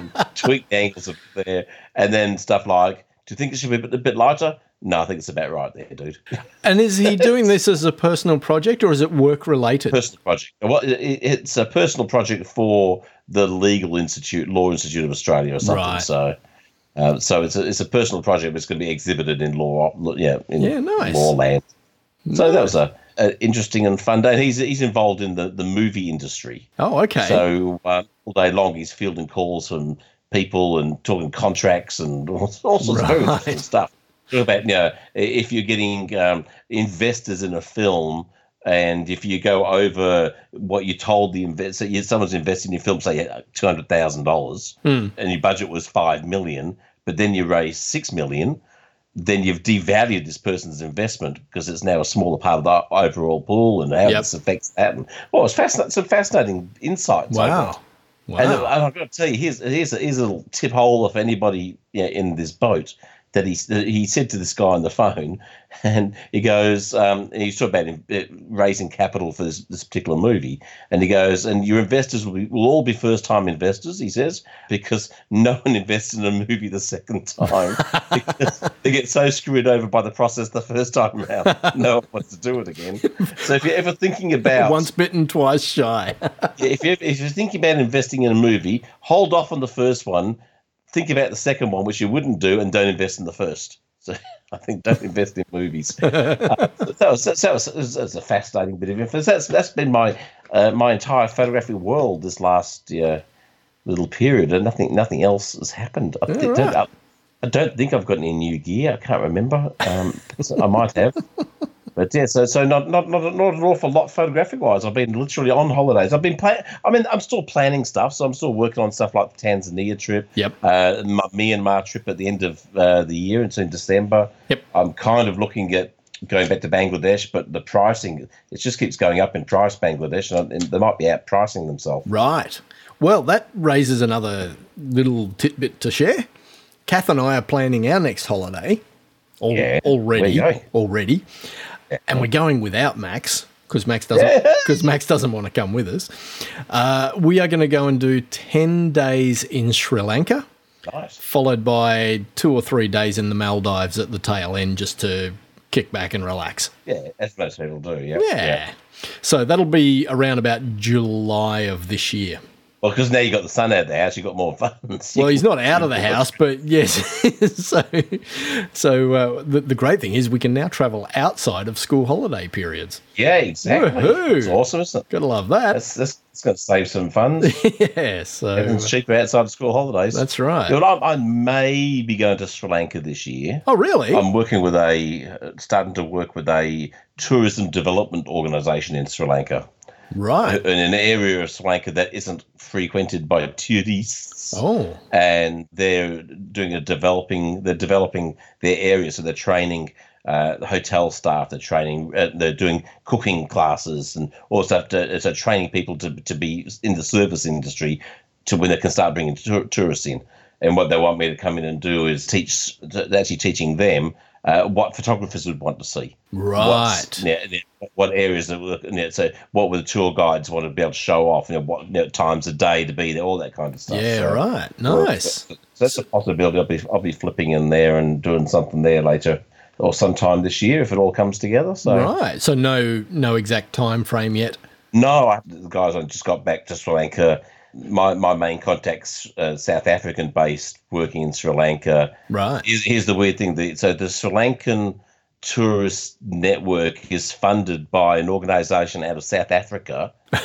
of there. And then stuff like, do you think it should be a bit lighter? No, I think it's about right there, dude. And is he doing this as a personal project or is it work related? Personal project. Well, it's a personal project for the Law Institute of Australia or something. Right. So it's a personal project, but it's going to be exhibited in law. Nice. Law land. So that was a interesting and fun day. He's involved in the movie industry. Oh, okay. So all day long he's fielding calls from people and talking contracts and all sorts of very different stuff. About if you're getting investors in a film, and if you go over what you told the investor, someone's investing in your film, say $200,000, and your budget was $5 million, but then you raise $6 million, then you've devalued this person's investment because it's now a smaller part of the overall pool, and how this affects that. And, it's fascinating. Some fascinating insights. Wow. And I've got to tell you, here's a little tip hole of anybody in this boat. That he said to this guy on the phone, and he goes, he's talking about raising capital for this particular movie, and he goes, and your investors will all be first-time investors, he says, because no one invests in a movie the second time because they get so screwed over by the process the first time around, no one wants to do it again. So if you're ever thinking about once bitten, twice shy, if you're thinking about investing in a movie, hold off on the first one. Think about the second one, which you wouldn't do, and don't invest in the first. So I think don't invest in movies. That was a fascinating bit of info. That's been my entire photographic world this last little period, and nothing else has happened. I don't think I've got any new gear. I can't remember. I might have. But so not an awful lot photographic wise. I've been literally on holidays. I've been I'm still planning stuff, so I'm still working on stuff like the Tanzania trip. Yep. My Myanmar trip at the end of the year, it's in December. Yep. I'm kind of looking at going back to Bangladesh, but the pricing it just keeps going up in price. Bangladesh, and they might be outpricing themselves. Right. Well, that raises another little tidbit to share. Kath and I are planning our next holiday already. And we're going without Max because Max doesn't want to come with us. We are going to go and do 10 days in Sri Lanka, followed by 2 or 3 days in the Maldives at the tail end, just to kick back and relax. Yeah, as most people do. Yeah. So that'll be around about July of this year. Well, because now you got the son out of the house, you got more fun. Well, he's not out of the house, but yes. so the great thing is we can now travel outside of school holiday periods. Yeah, exactly. Woohoo. It's awesome, isn't it? Gotta love that. It's going to save some funds. Yeah, so everything's cheaper outside of school holidays. That's right. Well, I may be going to Sri Lanka this year. Oh, really? I'm starting to work with a tourism development organisation in Sri Lanka. Right. In an area of Sri Lanka that isn't frequented by tourists. Oh. And they're developing their area. So they're training hotel staff, they're doing cooking classes and all stuff so training people to be in the service industry to when they can start bringing tourists in. And what they want me to come in and do is teaching them what photographers would want to see. Right. What areas so what would the tour guides want to be able to show off, what times a day to be there, all that kind of stuff. Yeah, so, right. Nice. So that's a possibility. I'll be flipping in there and doing something there later or sometime this year if it all comes together. So right. So no exact time frame yet? No, the guys I just got back to Sri Lanka. My main contact's South African based, working in Sri Lanka. Right. Here's the weird thing. So the Sri Lankan tourist network is funded by an organisation out of South Africa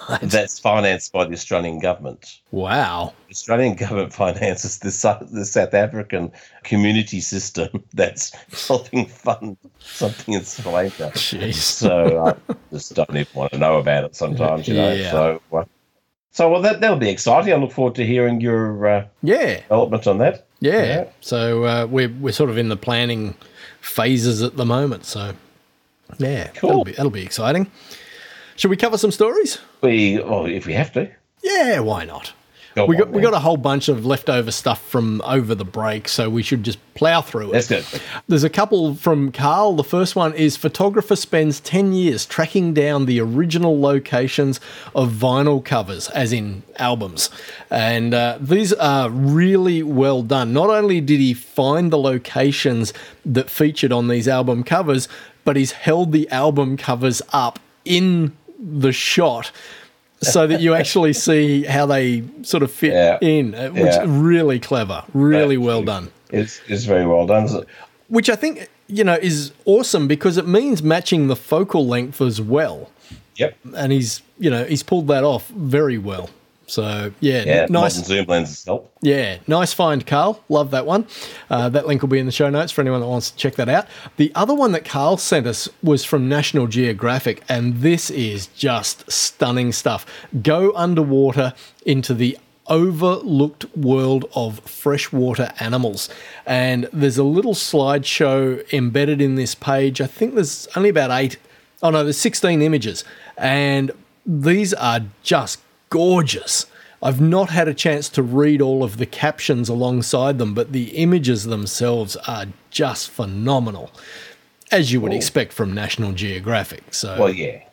that's financed by the Australian government. Wow. The Australian government finances the South African community system that's helping fund something in Sri Lanka. Jeez. So I just don't even want to know about it sometimes, you know. Yeah. So that'll be exciting. I look forward to hearing your development on that. Yeah. So we're sort of in the planning phases at the moment. So yeah, cool. That'll be exciting. Should we cover some stories? If we have to. Yeah, why not? We got a whole bunch of leftover stuff from over the break, so we should just plough through it. That's good. There's a couple from Carl. The first one is photographer spends 10 years tracking down the original locations of vinyl covers, as in albums. And these are really well done. Not only did he find the locations that featured on these album covers, but he's held the album covers up in the shot so that you actually see how they sort of fit in, which is really clever, really well done. It's very well done, isn't it? Which I think, is awesome because it means matching the focal length as well. Yep. And he's pulled that off very well. So, nice. Modern zoom lenses help. Yeah, nice find, Carl. Love that one. That link will be in the show notes for anyone that wants to check that out. The other one that Carl sent us was from National Geographic, and this is just stunning stuff. Go underwater into the overlooked world of freshwater animals. And there's a little slideshow embedded in this page. I think there's only about there's 16 images. And these are just gorgeous. I've not had a chance to read all of the captions alongside them, but the images themselves are just phenomenal, as you would expect from National Geographic. So,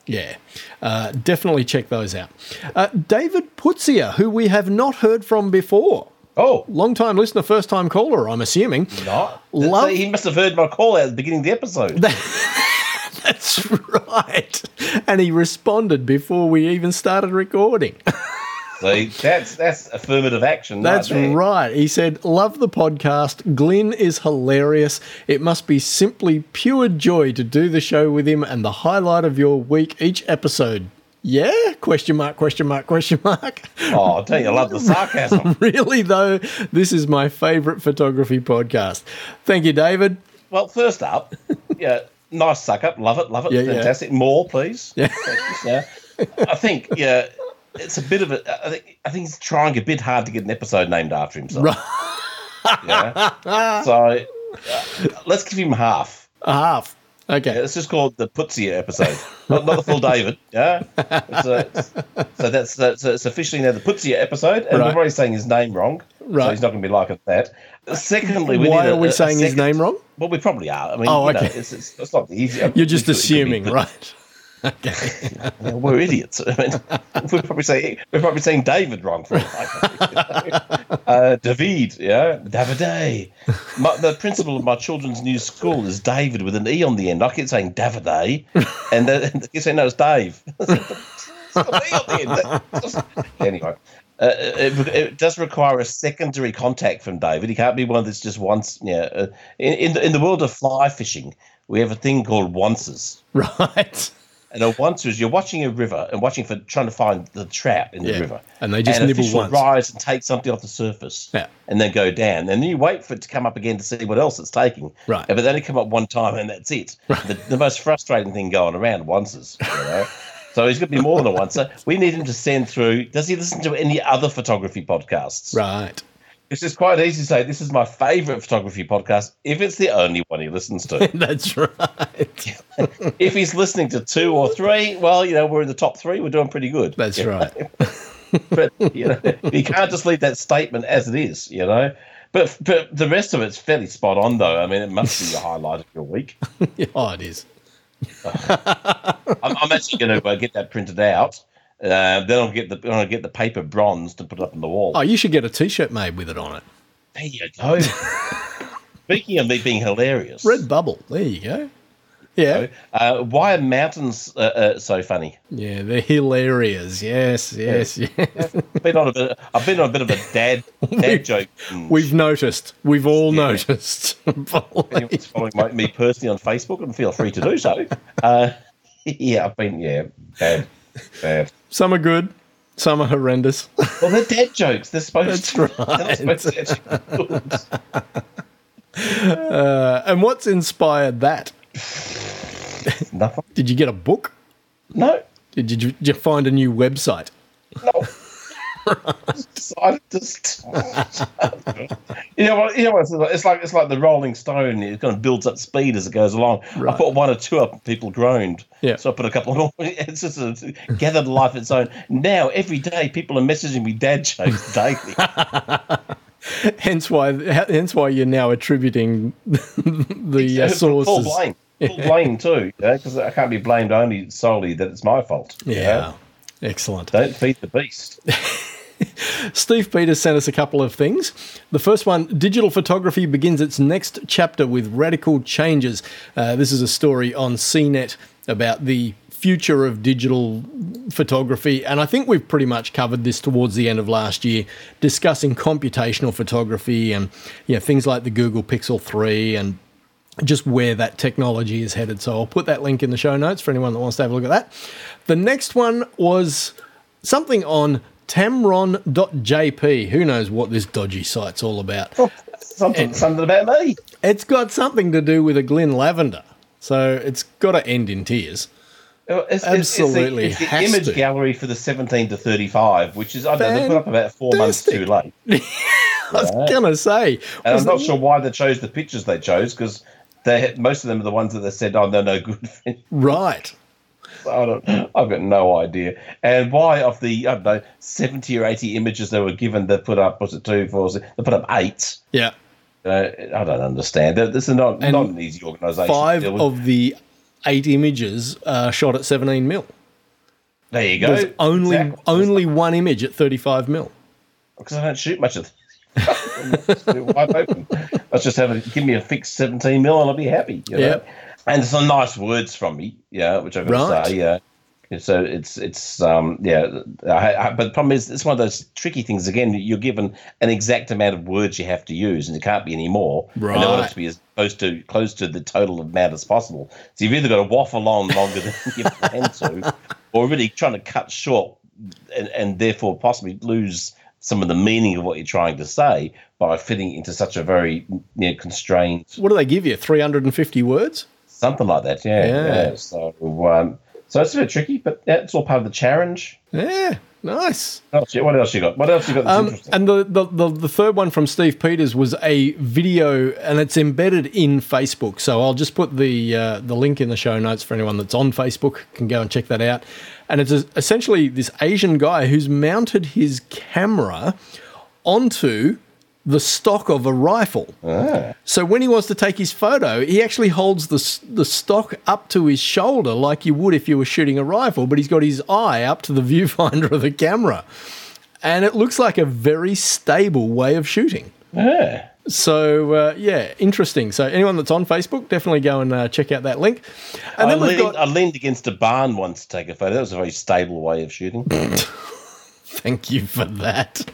definitely check those out. David Putzia, who we have not heard from before. Oh, long-time listener, first-time caller, I'm assuming. He must have heard my call at the beginning of the episode. That's right. And he responded before we even started recording. See, that's affirmative action. That's right. He said, love the podcast. Glyn is hilarious. It must be simply pure joy to do the show with him and the highlight of your week each episode. Yeah? Question mark, question mark, question mark. Oh, I tell you, I love the sarcasm. Really, though, this is my favourite photography podcast. Thank you, David. Well, first up, nice suck up. Love it. Fantastic. More, please. Yeah. I think, it's a bit of a. I think he's trying a bit hard to get an episode named after himself. Right. So let's give him half. A half. Okay. It's just called the Putzia episode, not the full David. Yeah. So it's officially now the Putzia episode, and we're already saying his name wrong. Right. So he's not going to be liking that. Secondly, why are we saying his name wrong? Well, we probably are. I mean, okay. It's not easy. You're just assuming, right? Okay. We're idiots. I mean, we're probably saying David wrong for David, Davide. The principal of my children's new school is David with an E on the end. I keep saying Davide, and they keep saying no, it's Dave. It's got an E on the end. Anyway. It does require a secondary contact from David. He can't be one that's just once. In the world of fly fishing, we have a thing called onces. Right. And a once is you're watching a river and trying to find the trout in the river. And they just nibble once. Rise and take something off the surface. Yeah. And then go down. And then you wait for it to come up again to see what else it's taking. Right. But they only come up one time and that's it. Right. The most frustrating thing going around onces, So he's going to be more than a once. So we need him to send through. Does he listen to any other photography podcasts? Right. It's just quite easy to say, this is my favourite photography podcast if it's the only one he listens to. That's right. If he's listening to 2 or 3, well, we're in the top 3. We're doing pretty good. That's right. But, you can't just leave that statement as it is, But the rest of it's fairly spot on, though. I mean, it must be the highlight of your week. Oh, it is. I'm actually going to get that printed out. Then I'll get the paper bronze to put up on the wall. Oh, you should get a T-shirt made with it on it. There you go. Speaking of me being hilarious, Redbubble. There you go. Yeah. Why are mountains so funny? Yeah, they're hilarious. Yes. I've been on a bit of a dad joke. We've noticed. We've all noticed. Anyone's following me personally on Facebook, and feel free to do so. I've been bad. Some are good, some are horrendous. Well, they're dad jokes. They're supposed That's to. They're not supposed to actually be good. And what's inspired that? Nothing. Did you get a book? No. Did you find a new website? No. I just, you know what? It's like the Rolling Stone. It kind of builds up speed as it goes along. Right. I put one or two up, and people groaned. Yeah. So I put a couple more. It's just gathered life of its own. Now every day, people are messaging me dad jokes daily. Hence why you're now attributing the Full sources. blame. Full blame too, because I can't be blamed only solely that it's my fault. Yeah. Excellent. Don't feed the beast. Steve Peters sent us a couple of things. The first one, digital photography begins its next chapter with radical changes. This is a story on CNET about the future of digital photography, and I think we've pretty much covered this towards the end of last year, discussing computational photography and things like the Google Pixel 3 and just where that technology is headed. So I'll put that link in the show notes for anyone that wants to have a look at that. The next one was something on Tamron.jp. Who knows what this dodgy site's all about? Something about me. It's got something to do with a Glenn Lavender. So it's got to end in tears. Absolutely it's the has image to. gallery for the 17 to 35, which is, I don't know, they put up about 4 months too late. I was going to say. And I'm not sure why they chose the pictures they chose, because most of them are the ones that they said, oh, they're no good. Right. I've got no idea. And why of the, 70 or 80 images they were given, they put up, was it 2, 4, 6, they put up 8. Yeah. I don't understand. This is not an easy organisation. 5 of the 8 images are shot at 17 mil. There you go. There's only one image at 35 mil. Because I don't shoot much of wide open. Let's just give me a fixed 17 mil and I'll be happy. You know? Yep. And some nice words from me, which I've got to say, So but the problem is, it's one of those tricky things. Again, you're given an exact amount of words you have to use, and it can't be any more. Right. And they want it to be as close to the total amount as possible. So you've either got to waffle on longer than you plan to, or really trying to cut short and therefore possibly lose some of the meaning of what you're trying to say by fitting into such a very constrained. What do they give you? 350 words? Something like that, yeah. So it's a bit tricky, but it's all part of the challenge. Yeah, nice. What else you got? That's interesting? And the third one from Steve Peters was a video, and it's embedded in Facebook. So I'll just put the link in the show notes for anyone that's on Facebook can go and check that out. And it's essentially this Asian guy who's mounted his camera onto the stock of a rifle. So when he wants to take his photo, he actually holds the stock up to his shoulder like you would if you were shooting a rifle, but he's got his eye up to the viewfinder of the camera. And it looks like a very stable way of shooting. Yeah. So, interesting. So anyone that's on Facebook, definitely go and check out that link. And I leaned against a barn once to take a photo. That was a very stable way of shooting. Thank you for that.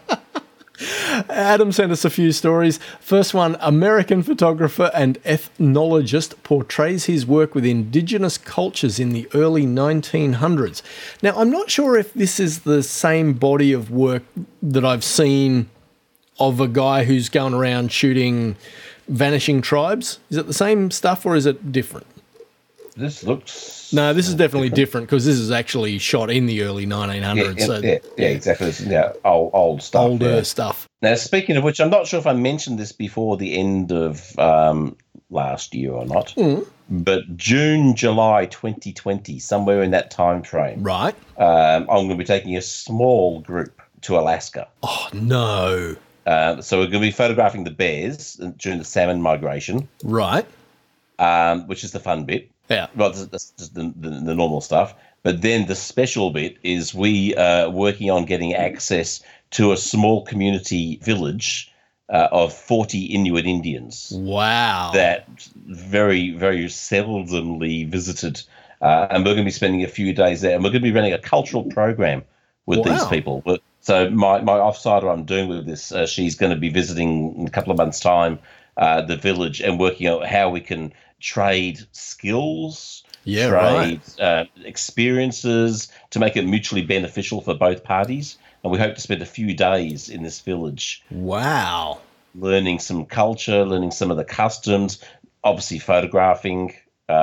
Adam sent us a few stories. First one, American photographer and ethnologist portrays his work with indigenous cultures in the early 1900s. Now, I'm not sure if this is the same body of work that I've seen of a guy who's going around shooting vanishing tribes. Is it the same stuff or is it different? This looks... No, this is definitely different because this is actually shot in the early 1900s. Yeah, exactly. This is, old stuff. Older stuff. Now, speaking of which, I'm not sure if I mentioned this before the end of last year or not, but June, July 2020, somewhere in that time frame, Right. I'm going to be taking a small group to Alaska. Oh, no. So we're going to be photographing the bears during the salmon migration, Right. which is the fun bit. Yeah. Well, that's just the normal stuff. But then the special bit is we are working on getting access to a small community village of 40 Inuit Indians. Wow. That very, very seldomly visited. And we're going to be spending a few days there. And we're going to be running a cultural program with these people. So my offsider I'm doing with this, she's going to be visiting in a couple of months' time the village and working out how we can trade skills, Yeah, trade, experiences to make it mutually beneficial for both parties. And we hope to spend a few days in this village Wow. learning some culture, learning some of the customs, obviously photographing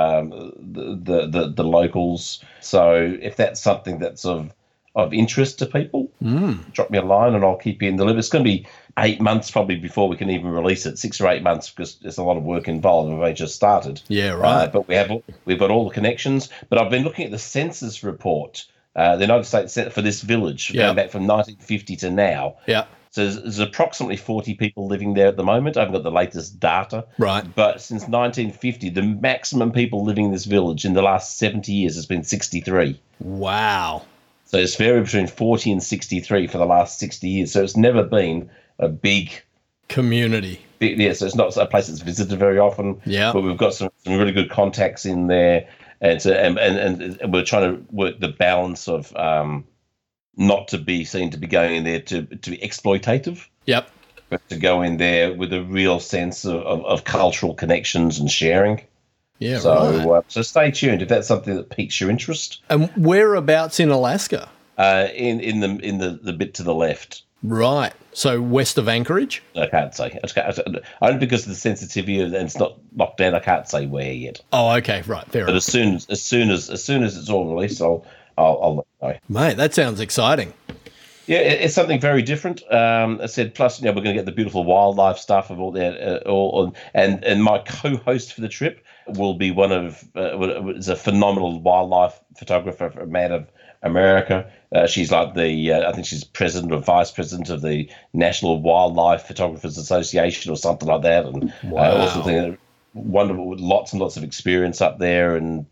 the locals. So if that's something that's of interest to people, drop me a line and I'll keep you in the loop. It's going to be 8 months probably before we can even release it, 6 or 8 months, because there's a lot of work involved. We've only just started. Yeah, right. But we've got all the connections. But I've been looking at the census report, the United States for this village, going back from 1950 to now. Yeah. So there's approximately 40 people living there at the moment. I haven't got the latest data. Right. But since 1950, the maximum people living in this village in the last 70 years has been 63. Wow. So it's varied between 40 and 63 for the last 60 years. So it's never been a big community. So it's not a place that's visited very often. Yeah. But we've got some really good contacts in there. And we're trying to work the balance of not to be seen to be going in there to be exploitative. Yep. But to go in there with a real sense of cultural connections and sharing. Yeah, so stay tuned if that's something that piques your interest. And whereabouts in Alaska? In the bit to the left. Right. So west of Anchorage? I can't say. Only because of the sensitivity and it's not locked down. I can't say where yet. Oh, okay. Right. Fair but enough. as soon as it's all released, I'll let you know. Mate, that sounds exciting. Yeah, it's something very different. I said, plus, we're going to get the beautiful wildlife stuff of all that, and my co-host for the trip will be is a phenomenal wildlife photographer from out of America. She's like I think she's president or vice president of the National Wildlife Photographers Association or something like that, and also think wonderful, with lots and lots of experience up there, and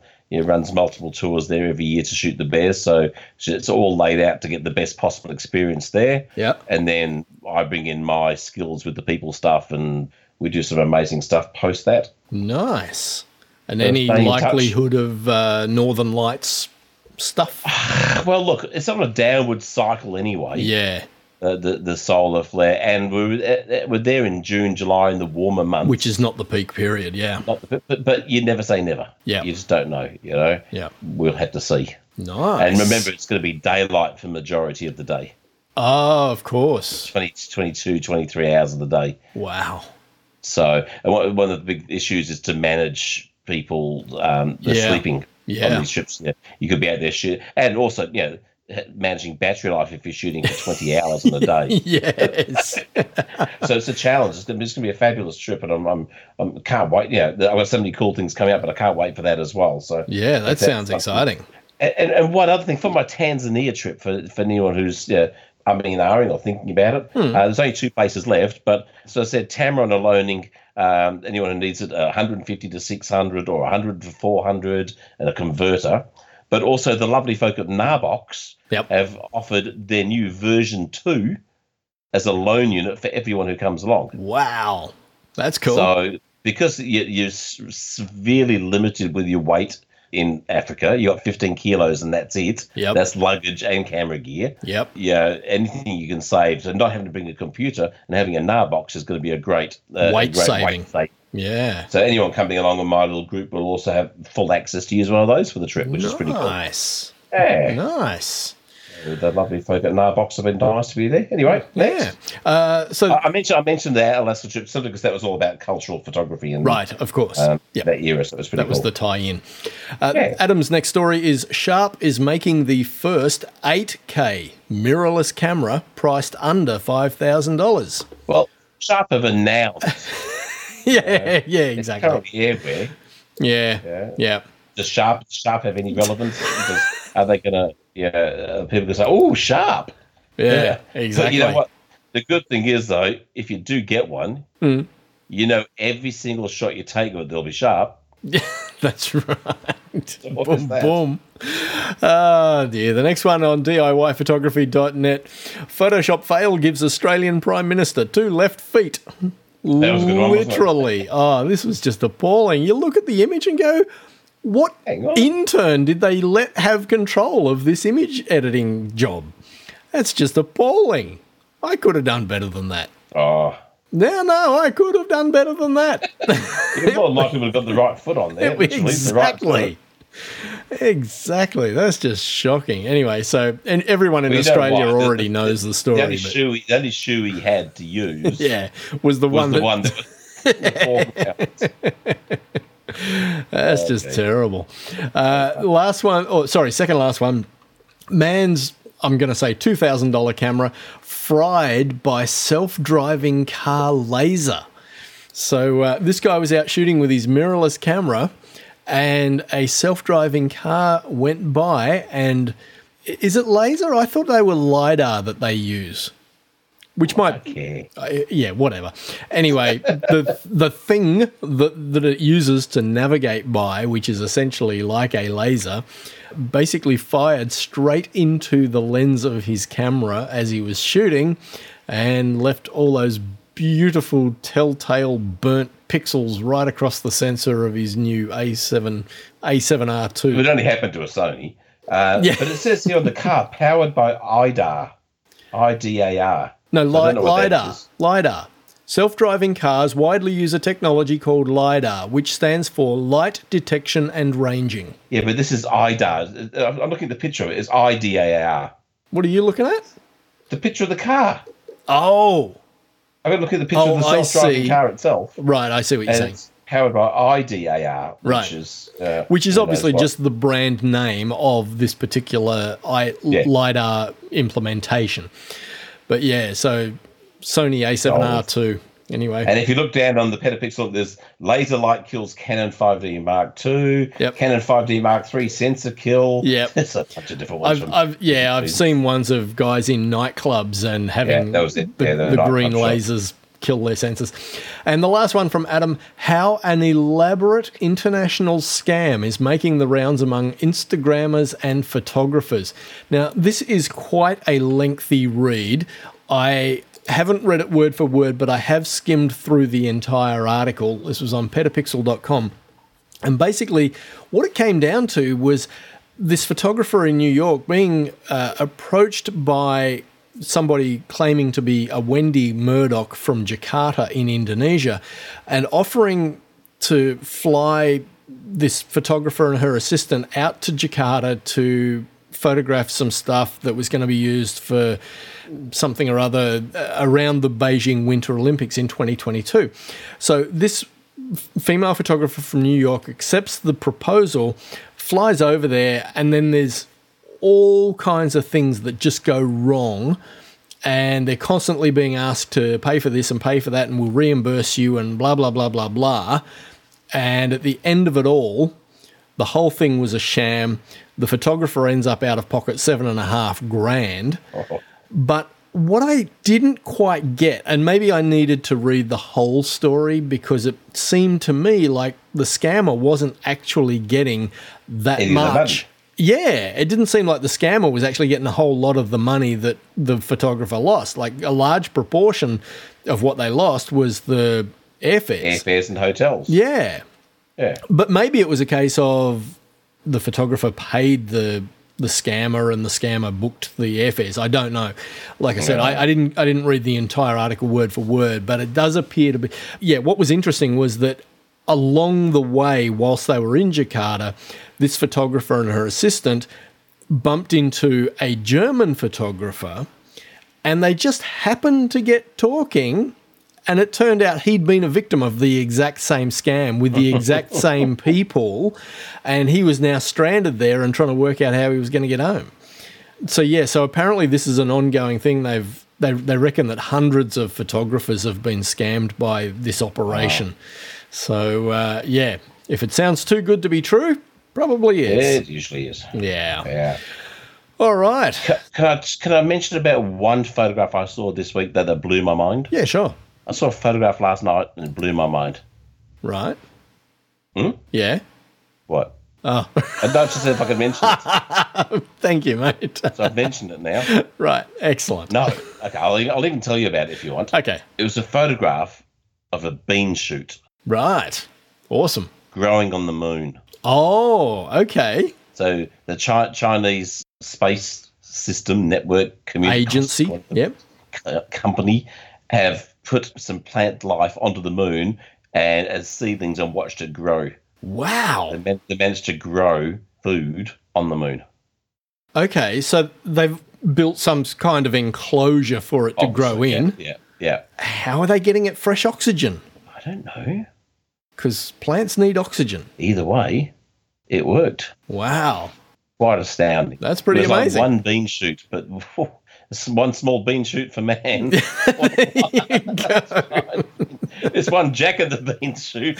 runs multiple tours there every year to shoot the bears. So it's all laid out to get the best possible experience there. Yeah. And then I bring in my skills with the people stuff, and we do some amazing stuff post that. Nice. And any likelihood of Northern Lights stuff? Well, look, it's on a downward cycle anyway. Yeah. The solar flare, and we're there in June, July, in the warmer months, which is not the peak period. Yeah, but you never say never. Yeah, you just don't know. Yeah, we'll have to see. Nice. And remember, it's going to be daylight for the majority of the day. Oh, of course. 22, 23 hours of the day. Wow. So, and one of the big issues is to manage people sleeping on these trips. Yeah. You could be out there shooting, and also managing battery life if you're shooting for 20 hours in a day. Yes. So it's a challenge. It's going to be a fabulous trip, and I can't wait. I've got so many cool things coming up, but I can't wait for that as well. So yeah, that sounds exciting. And one other thing, for my Tanzania trip, for anyone who's ahhing or thinking about it, there's only 2 places left. But so I said, Tamron are loaning anyone who needs it 150 to 600 or 100 to 400 and a converter. But also the lovely folk at Narbox have offered their new version 2 as a loan unit for everyone who comes along. Wow. That's cool. So because you're severely limited with your weight in Africa, you got 15 kilos and that's it. Yep. That's luggage and camera gear. Yep. Yeah, anything you can save. So not having to bring a computer and having a Narbox is going to be a great weight saving. Yeah. So anyone coming along with my little group will also have full access to use one of those for the trip, which is pretty cool. Nice. Yeah. Nice. The lovely folk at Narbox have been nice to be there. Anyway, next. Yeah. So I mentioned the Alaska trip simply because that was all about cultural photography and right, of course. That era, so it was pretty cool. That was the tie-in. Adam's next story is Sharp is making the first 8K mirrorless camera priced under $5,000. Well, Sharp have announced. Yeah, exactly. It's currently everywhere. Yeah. Does Sharp have any relevance? Because are they going to? Yeah, people can say, "Oh, Sharp." Yeah, exactly. But you know what? The good thing is, though, if you do get one, every single shot you take with it, they'll be Sharp. That's right. Boom, boom. Oh, dear. The next one on DIYphotography.net. Photoshop fail gives Australian Prime Minister 2 left feet. That was a good one, literally. Oh, this was just appalling. You look at the image and go, what intern did they let have control of this image editing job? That's just appalling. I could have done better than that. Oh, No, I could have done better than that. You more than likely would have got the right foot on there. Literally, the right foot. Exactly. That's just shocking. Anyway, so and everyone in Australia already knows the story. The only shoe he had to use, was the one that was That's just terrible. Last one. Second last one. Man's, I'm going to say, $2,000 camera fried by self-driving car laser. So this guy was out shooting with his mirrorless camera, and a self-driving car went by. And is it laser? I thought they were LiDAR that they use. Which might, whatever. Anyway, the thing that it uses to navigate by, which is essentially like a laser, basically fired straight into the lens of his camera as he was shooting, and left all those beautiful telltale burnt pixels right across the sensor of his new A7R2. It only happened to a Sony. But it says here on the car, powered by IDAR. IDAR. No, LiDAR. Self-driving cars widely use a technology called LiDAR, which stands for Light Detection and Ranging. Yeah, but this is IDAR. I'm looking at the picture of it. It's IDAR. What are you looking at? The picture of the car. Oh. I'm going to look at the picture of the self-driving car itself. Right, I see what you're saying. It's powered by IDAR, which is obviously just the brand name of this particular LiDAR implementation. But yeah, so Sony A7R2 anyway. And if you look down on the petapixel, there's laser light kills Canon 5D Mark II, Canon 5D Mark III sensor kill. Yep. There's a bunch of different ones. I've seen ones of guys in nightclubs and having the green lasers kill their sensors. And the last one from Adam, how an elaborate international scam is making the rounds among Instagrammers and photographers. Now, this is quite a lengthy read. I haven't read it word for word, but I have skimmed through the entire article. This was on petapixel.com. And basically, what it came down to was this photographer in New York being approached by somebody claiming to be a Wendy Murdoch from Jakarta in Indonesia, and offering to fly this photographer and her assistant out to Jakarta to photograph some stuff that was going to be used for something or other around the Beijing Winter Olympics in 2022. So this female photographer from New York accepts the proposal, flies over there, and then there's all kinds of things that just go wrong, and they're constantly being asked to pay for this and pay for that, and we'll reimburse you and blah, blah, blah, blah, blah. And at the end of it all, the whole thing was a sham. The photographer ends up out of pocket $7,500. But what I didn't quite get, and maybe I needed to read the whole story because it seemed to me like the scammer wasn't actually getting that much. Yeah, it didn't seem like the scammer was actually getting a whole lot of the money that the photographer lost. Like a large proportion of what they lost was the airfares. Airfares and hotels. Yeah. Yeah. But maybe it was a case of the photographer paid the scammer and the scammer booked the airfares. I don't know. Like I said, I didn't read the entire article word for word, but it does appear to be. Yeah, what was interesting was that along the way, whilst they were in Jakarta, this photographer and her assistant bumped into a German photographer, and they just happened to get talking, and it turned out he'd been a victim of the exact same scam with the exact same people, and he was now stranded there and trying to work out how he was going to get home. So apparently this is an ongoing thing. They reckon that hundreds of photographers have been scammed by this operation. Wow. So, if it sounds too good to be true, probably is. Yeah, it usually is. Yeah. All right. Can I mention about one photograph I saw this week that blew my mind? Yeah, sure. I saw a photograph last night and it blew my mind. Right. Hmm? Yeah. What? Oh. I just said if I could mention it. Thank you, mate. So I've mentioned it now. Right. Excellent. No. Okay, I'll even tell you about it if you want. Okay. It was a photograph of a bean shoot. Right. Awesome. Growing on the moon. Oh, okay. So the Chinese Space System Network Community Agency, company have put some plant life onto the moon and as seedlings and watched it grow. Wow. They managed to grow food on the moon. Okay, so they've built some kind of enclosure for it to grow in. Yeah. How are they getting it fresh oxygen? I don't know. Because plants need oxygen. Either way, it worked. Wow. Quite astounding. That's pretty amazing. Like one bean shoot, but one small bean shoot for man. There you go. It's one Jack of the bean shoot.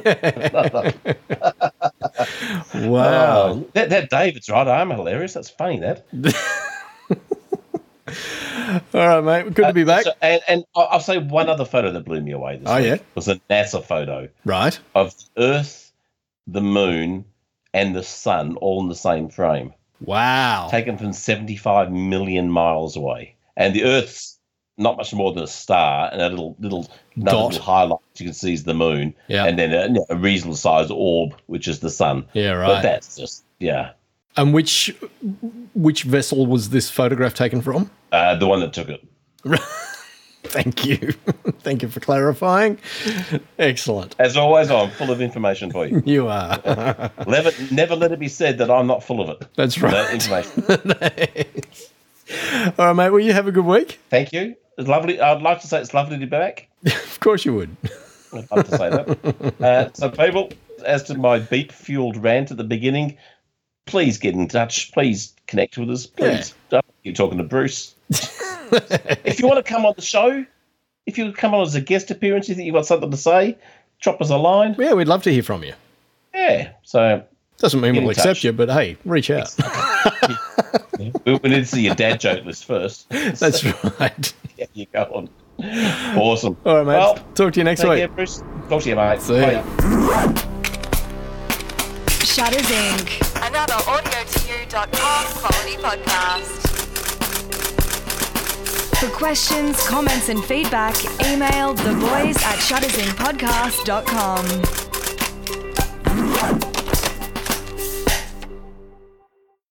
Wow. That David's right. I'm hilarious. That's funny, that. All right, mate. Good to be back. And I'll say one other photo that blew me away this week. Yeah? It was a NASA photo. Right. Of the Earth, the moon, and the sun all in the same frame. Wow. Taken from 75 million miles away. And the Earth's not much more than a star, and another little highlight you can see is the moon. Yeah. And then a reasonable sized orb, which is the sun. Yeah, right. But that's just, yeah. And which vessel was this photograph taken from? The one that took it. Thank you. Thank you for clarifying. Excellent. As always, I'm full of information for you. You are. Never let it be said that I'm not full of it. That's right. That information. All right, mate. Well, you have a good week. Thank you. It's lovely. I'd like to say it's lovely to be back. Of course you would. I'd love to say that. So, people, as to my beep-fueled rant at the beginning, please get in touch. Please connect with us. Please. You're talking to Bruce. If you want to come on the show, if you come on as a guest appearance, you think you've got something to say, drop us a line. Yeah, we'd love to hear from you. Yeah. So doesn't mean we'll accept you, but hey, reach out. We need to see your dad joke list first. That's right. Yeah, you go on. Awesome. All right, mate. Well, talk to you next week. Yeah, Bruce. Talk to you, mate. See ya. Shutters Inc. Another audio2u.com quality podcast. For questions, comments, and feedback, email theboys@shuttersincpodcast.com.